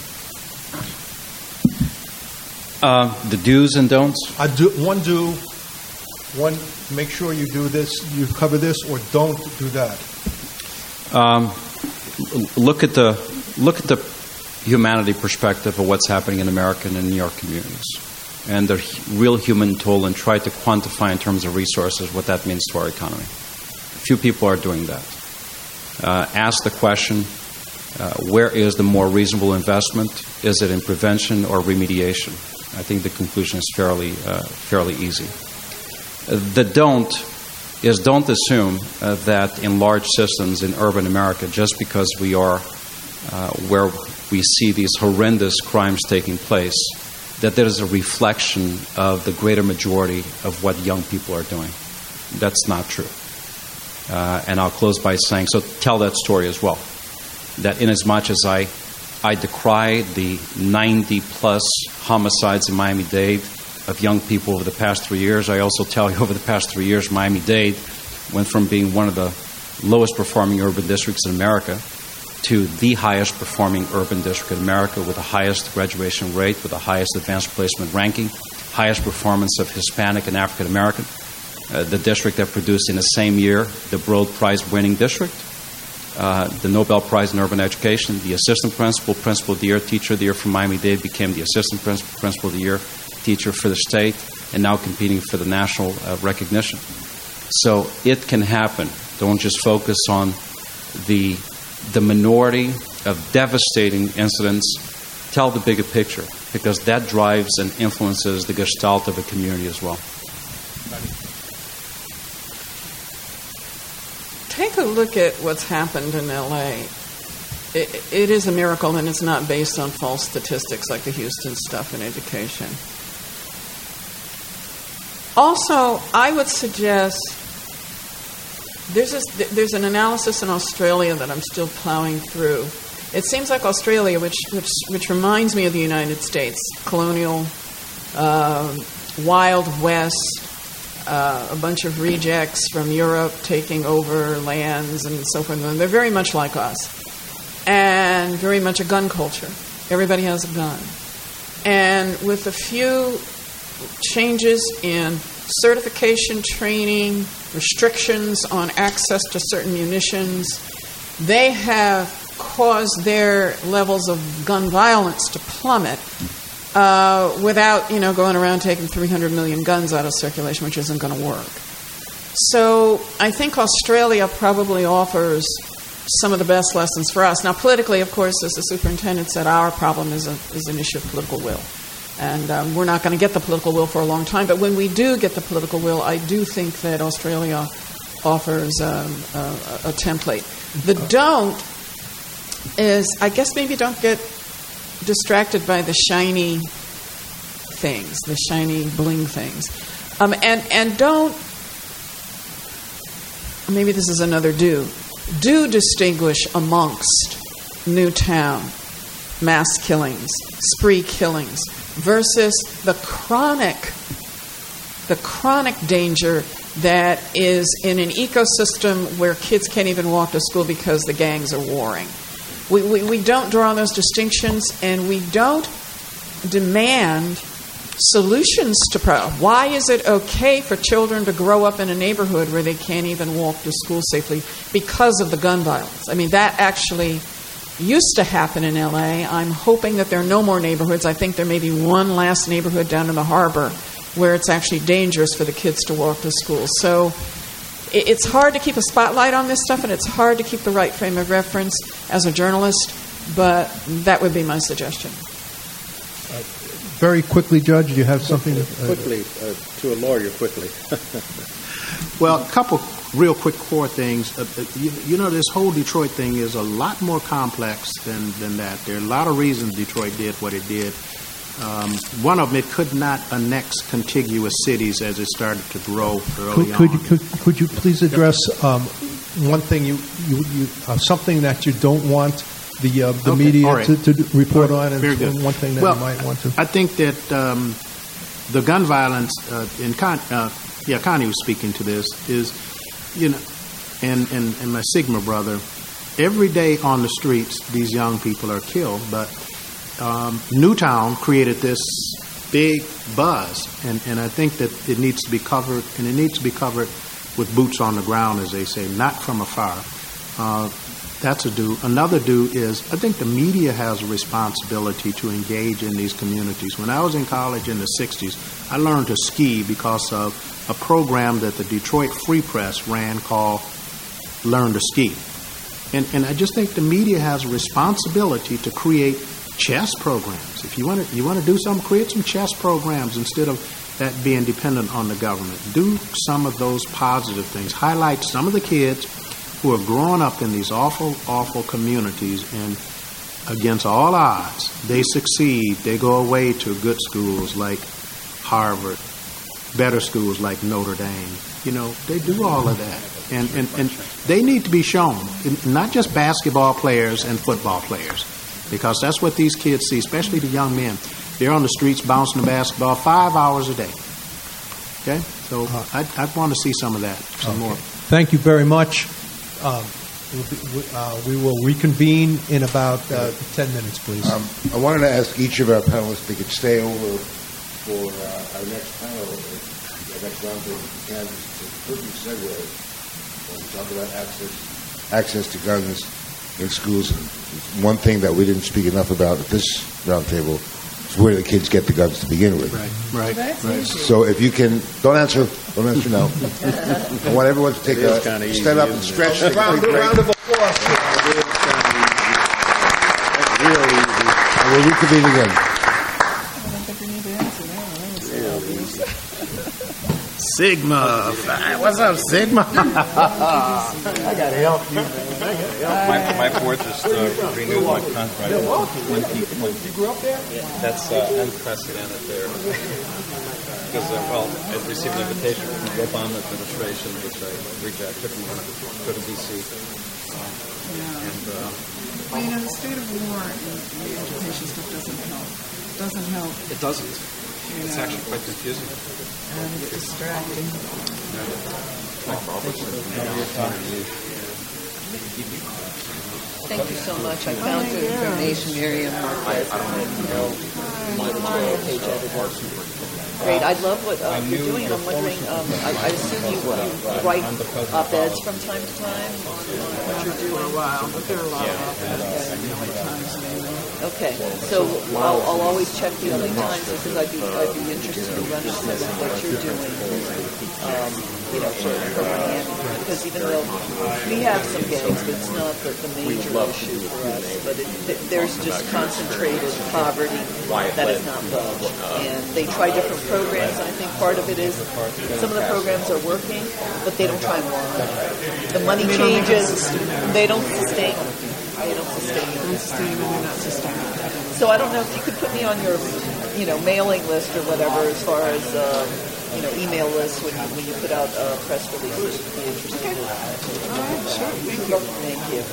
Uh, the do's and don'ts. I do one do, one make sure you do this, you cover this, or don't do that. Um, l- look at the look at the humanity perspective of what's happening in American and New York communities, and the hu- real human toll, and try to quantify in terms of resources what that means to our economy. Few people are doing that. Uh, ask the question, uh, where is the more reasonable investment? Is it in prevention or remediation? I think the conclusion is fairly uh, fairly easy. Uh, the don't is don't assume uh, that in large systems in urban America, just because we are uh, where we see these horrendous crimes taking place, that there is a reflection of the greater majority of what young people are doing. That's not true. Uh, and I'll close by saying, so tell that story as well. That inasmuch as I, I decry the ninety plus homicides in Miami-Dade, of young people over the past three years. I also tell you, over the past three years, Miami-Dade went from being one of the lowest performing urban districts in America to the highest performing urban district in America, with the highest graduation rate, with the highest advanced placement ranking, highest performance of Hispanic and African American. Uh, the district that produced in the same year the Broad Prize winning district, uh, the Nobel Prize in Urban Education, the assistant principal, principal of the year, teacher of the year from Miami-Dade became the assistant principal, principal of the year, teacher for the state, and now competing for the national uh, recognition. So it can happen. Don't just focus on the the minority of devastating incidents. Tell the bigger picture, because that drives and influences the gestalt of a community as well. Take a look at what's happened in L A. It, it is a miracle, and it's not based on false statistics like the Houston stuff in education. Also, I would suggest there's a, there's an analysis in Australia that I'm still plowing through. It seems like Australia, which which, which reminds me of the United States, colonial, uh, Wild West, uh, a bunch of rejects from Europe taking over lands and so forth. And they're very much like us, and very much a gun culture. Everybody has a gun. And with a few changes in certification, training, restrictions on access to certain munitions, they have caused their levels of gun violence to plummet uh, without, you know, going around taking three hundred million guns out of circulation, which isn't going to work. So I think Australia probably offers some of the best lessons for us. Now, politically, of course, as the superintendent said, our problem is, a, is an issue of political will. And um, we're not going to get the political will for a long time. But when we do get the political will, I do think that Australia offers um, a, a template. The don't is, I guess maybe don't get distracted by the shiny things, the shiny bling things. Um, and, and don't, maybe this is another do, do distinguish amongst Newtown, mass killings, spree killings, versus the chronic, the chronic danger that is in an ecosystem where kids can't even walk to school because the gangs are warring. We, we, we don't draw those distinctions, and we don't demand solutions to problems. Why is it okay for children to grow up in a neighborhood where they can't even walk to school safely because of the gun violence? I mean, that actually used to happen in L A. I'm hoping that there are no more neighborhoods. I think there may be one last neighborhood down in the harbor where it's actually dangerous for the kids to walk to school. So it's hard to keep a spotlight on this stuff, and it's hard to keep the right frame of reference as a journalist, but that would be my suggestion. Uh, very quickly, Judge, do you have something? To, uh, quickly, uh, to a lawyer, quickly. Well, a couple real quick core things. Uh, you, you know, this whole Detroit thing is a lot more complex than, than that. There are a lot of reasons Detroit did what it did. Um, one of them, it could not annex contiguous cities as it started to grow early could, could on. You, could, could you please address um, one thing, you, you, you uh, something that you don't want the uh, the okay. media right. to, to report right. on, and Very good. one thing that well, you might want to? I think that um, the gun violence, uh, in Con- uh, yeah, Connie was speaking to this, is, you know, and, and, and my Sigma brother, every day on the streets, these young people are killed, but um, Newtown created this big buzz, and, and I think that it needs to be covered, and it needs to be covered with boots on the ground, as they say, not from afar. Uh, that's a do. Another do is, I think the media has a responsibility to engage in these communities. When I was in college in the sixties, I learned to ski because of a program that the Detroit Free Press ran called Learn to Ski. And, and I just think the media has a responsibility to create chess programs. If you want to, you want to do something, create some chess programs instead of that being dependent on the government. Do some of those positive things. Highlight some of the kids who are growing up in these awful, awful communities, and against all odds, they succeed. They go away to good schools like Harvard, better schools like Notre Dame. You know, they do all of that. And, and, and they need to be shown, not just basketball players and football players, because that's what these kids see, especially the young men. they're on the streets bouncing the basketball five hours a day. Okay, so I I want to see some of that, some Okay. more. Thank you very much. Um, we'll be, we- uh, we will reconvene in about uh, ten minutes, please. Um, I wanted to ask each of our panelists if they could stay over for uh, our next panel, uh, our next roundtable in Kansas. It's a perfect segue when we talk about access, access to guns in schools. It's one thing that we didn't speak enough about at this roundtable is where the kids get the guns to begin with. Right, right, right. So if you can, don't answer, don't answer now. I want everyone to take It is a kinda easy, stand up and isn't it? stretch. A take a round- quick break. round of applause. Real easy. And we'll reconvene again. Sigma. Phi. What's up, Sigma? I gotta help you, man. I gotta help My, you. my board just uh, renewed my contract in twenty twenty. You grew up there? That's uh, unprecedented there. Because, uh, well, I received an invitation from the Obama administration, which I rejected and went to go to D C. And, uh, Well, you know, the state of war and the education stuff doesn't help. Doesn't help. it doesn't. You It's know, actually quite confusing. and distracting. Thank you so much. I found your information, Miriam Marquez. I don't know my editorial page editor. Great. I love what uh, you're doing, and I'm wondering, um, I, I assume you, you write op-eds from time to time on, on what you're doing. For a while, but there are a lot of op-eds, you know, at times, maybe. Okay, so I'll, I'll always check the L A Times because I'd be, I'd be interested to understand what you're doing, um, you know, for, for Miami. Because even though we have some gangs, but it's not the, the major issue for us. But it, th- there's just concentrated poverty that is not budged. And they try different programs, and I think part of it is some of the programs are working, but they don't try long. The money changes, they don't sustain them. They don't sustain them. They're not sustainable. So I don't know if you could put me on your, you know, mailing list or whatever as far as, uh, you know, email list when you, when you put out uh, press releases. Be interested. All right, sure. Thank you. Thank you.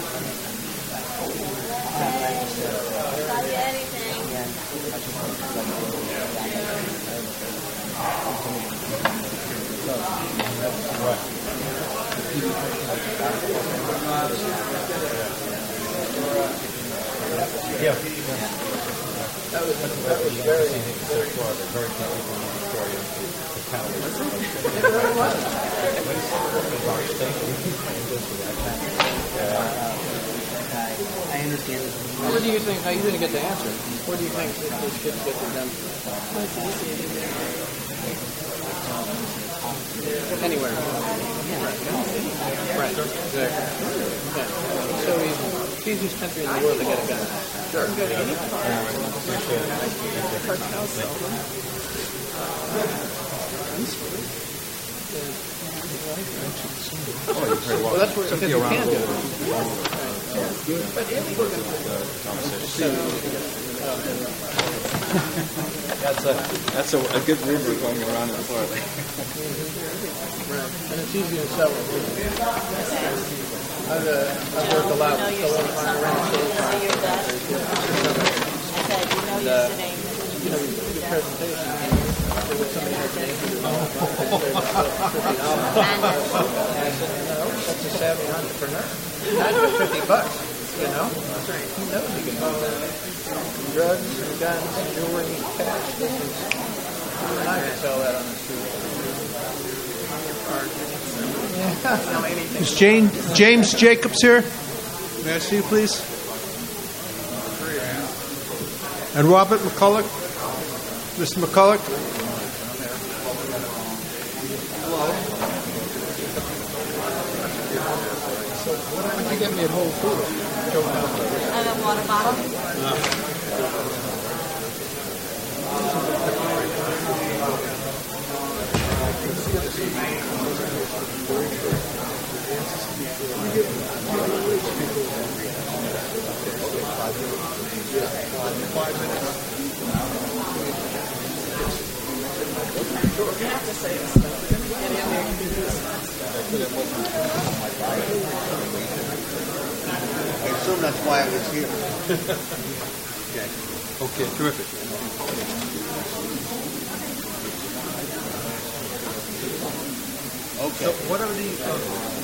Yeah. That was, that was very, very far, very confusing story of the panelists. It really was. I understand. What do you think? Now, you didn't get the answer. What do you think that those kids get to them? Anywhere. Right. Exactly. Yeah. It's so easy. It's the easiest country in the world to get a gun. Sure. You can go to any car. Cartel sell them. Well, that's where because you can do it. That's a that's a, a good rumor going around in Florida. Right. And it's easy to sell it. I've, uh, I've worked a lot with someone on a ranch. And, uh, you know, you do the presentation. There was somebody had to do it. I said, no, that's a savvy entrepreneur. Not for fifty bucks, you know? Who knows you can do that? Drugs, guns, jewelry, cash. And I could sell that on the street. Yeah. Is Jane, James Jacobs here? May I see you, please? And Robert McCulloch? Mister McCulloch? What did you get me at Whole Foods? And a water bottle. I assume that's why I was here. Okay. Okay, terrific. So what are the... Uh,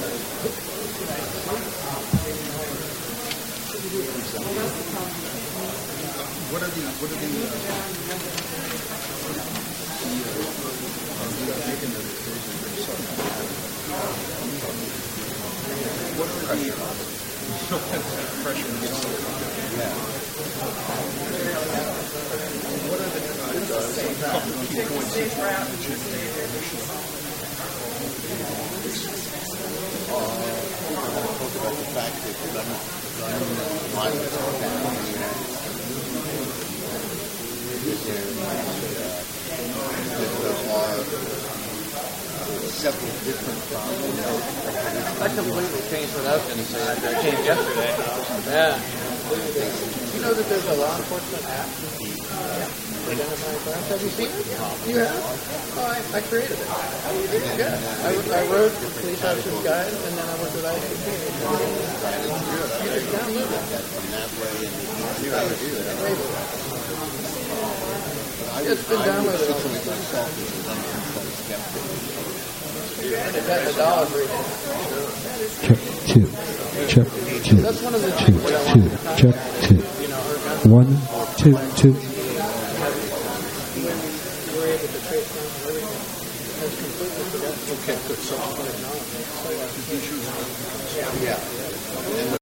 what are the... What are the... What are the... pressure against the... Yeah. What are the... key points that you Uh, I want to talk about the fact that the gun, gun violence are down in the United States. There, uh, there are several different problems. I completely changed what I was going to say. I changed yesterday. Yeah. You know that there's a law enforcement app for identifying crimes? Have you seen it? You have? Oh, I, I created it. Yeah. I, I wrote the police officer's guide, and then I went to the I C P. You just download it. It's been downloaded. It's a dollar for Check two. Check two. That's one of the two. Two. Check two. One, two, two. Okay, good. So, yeah.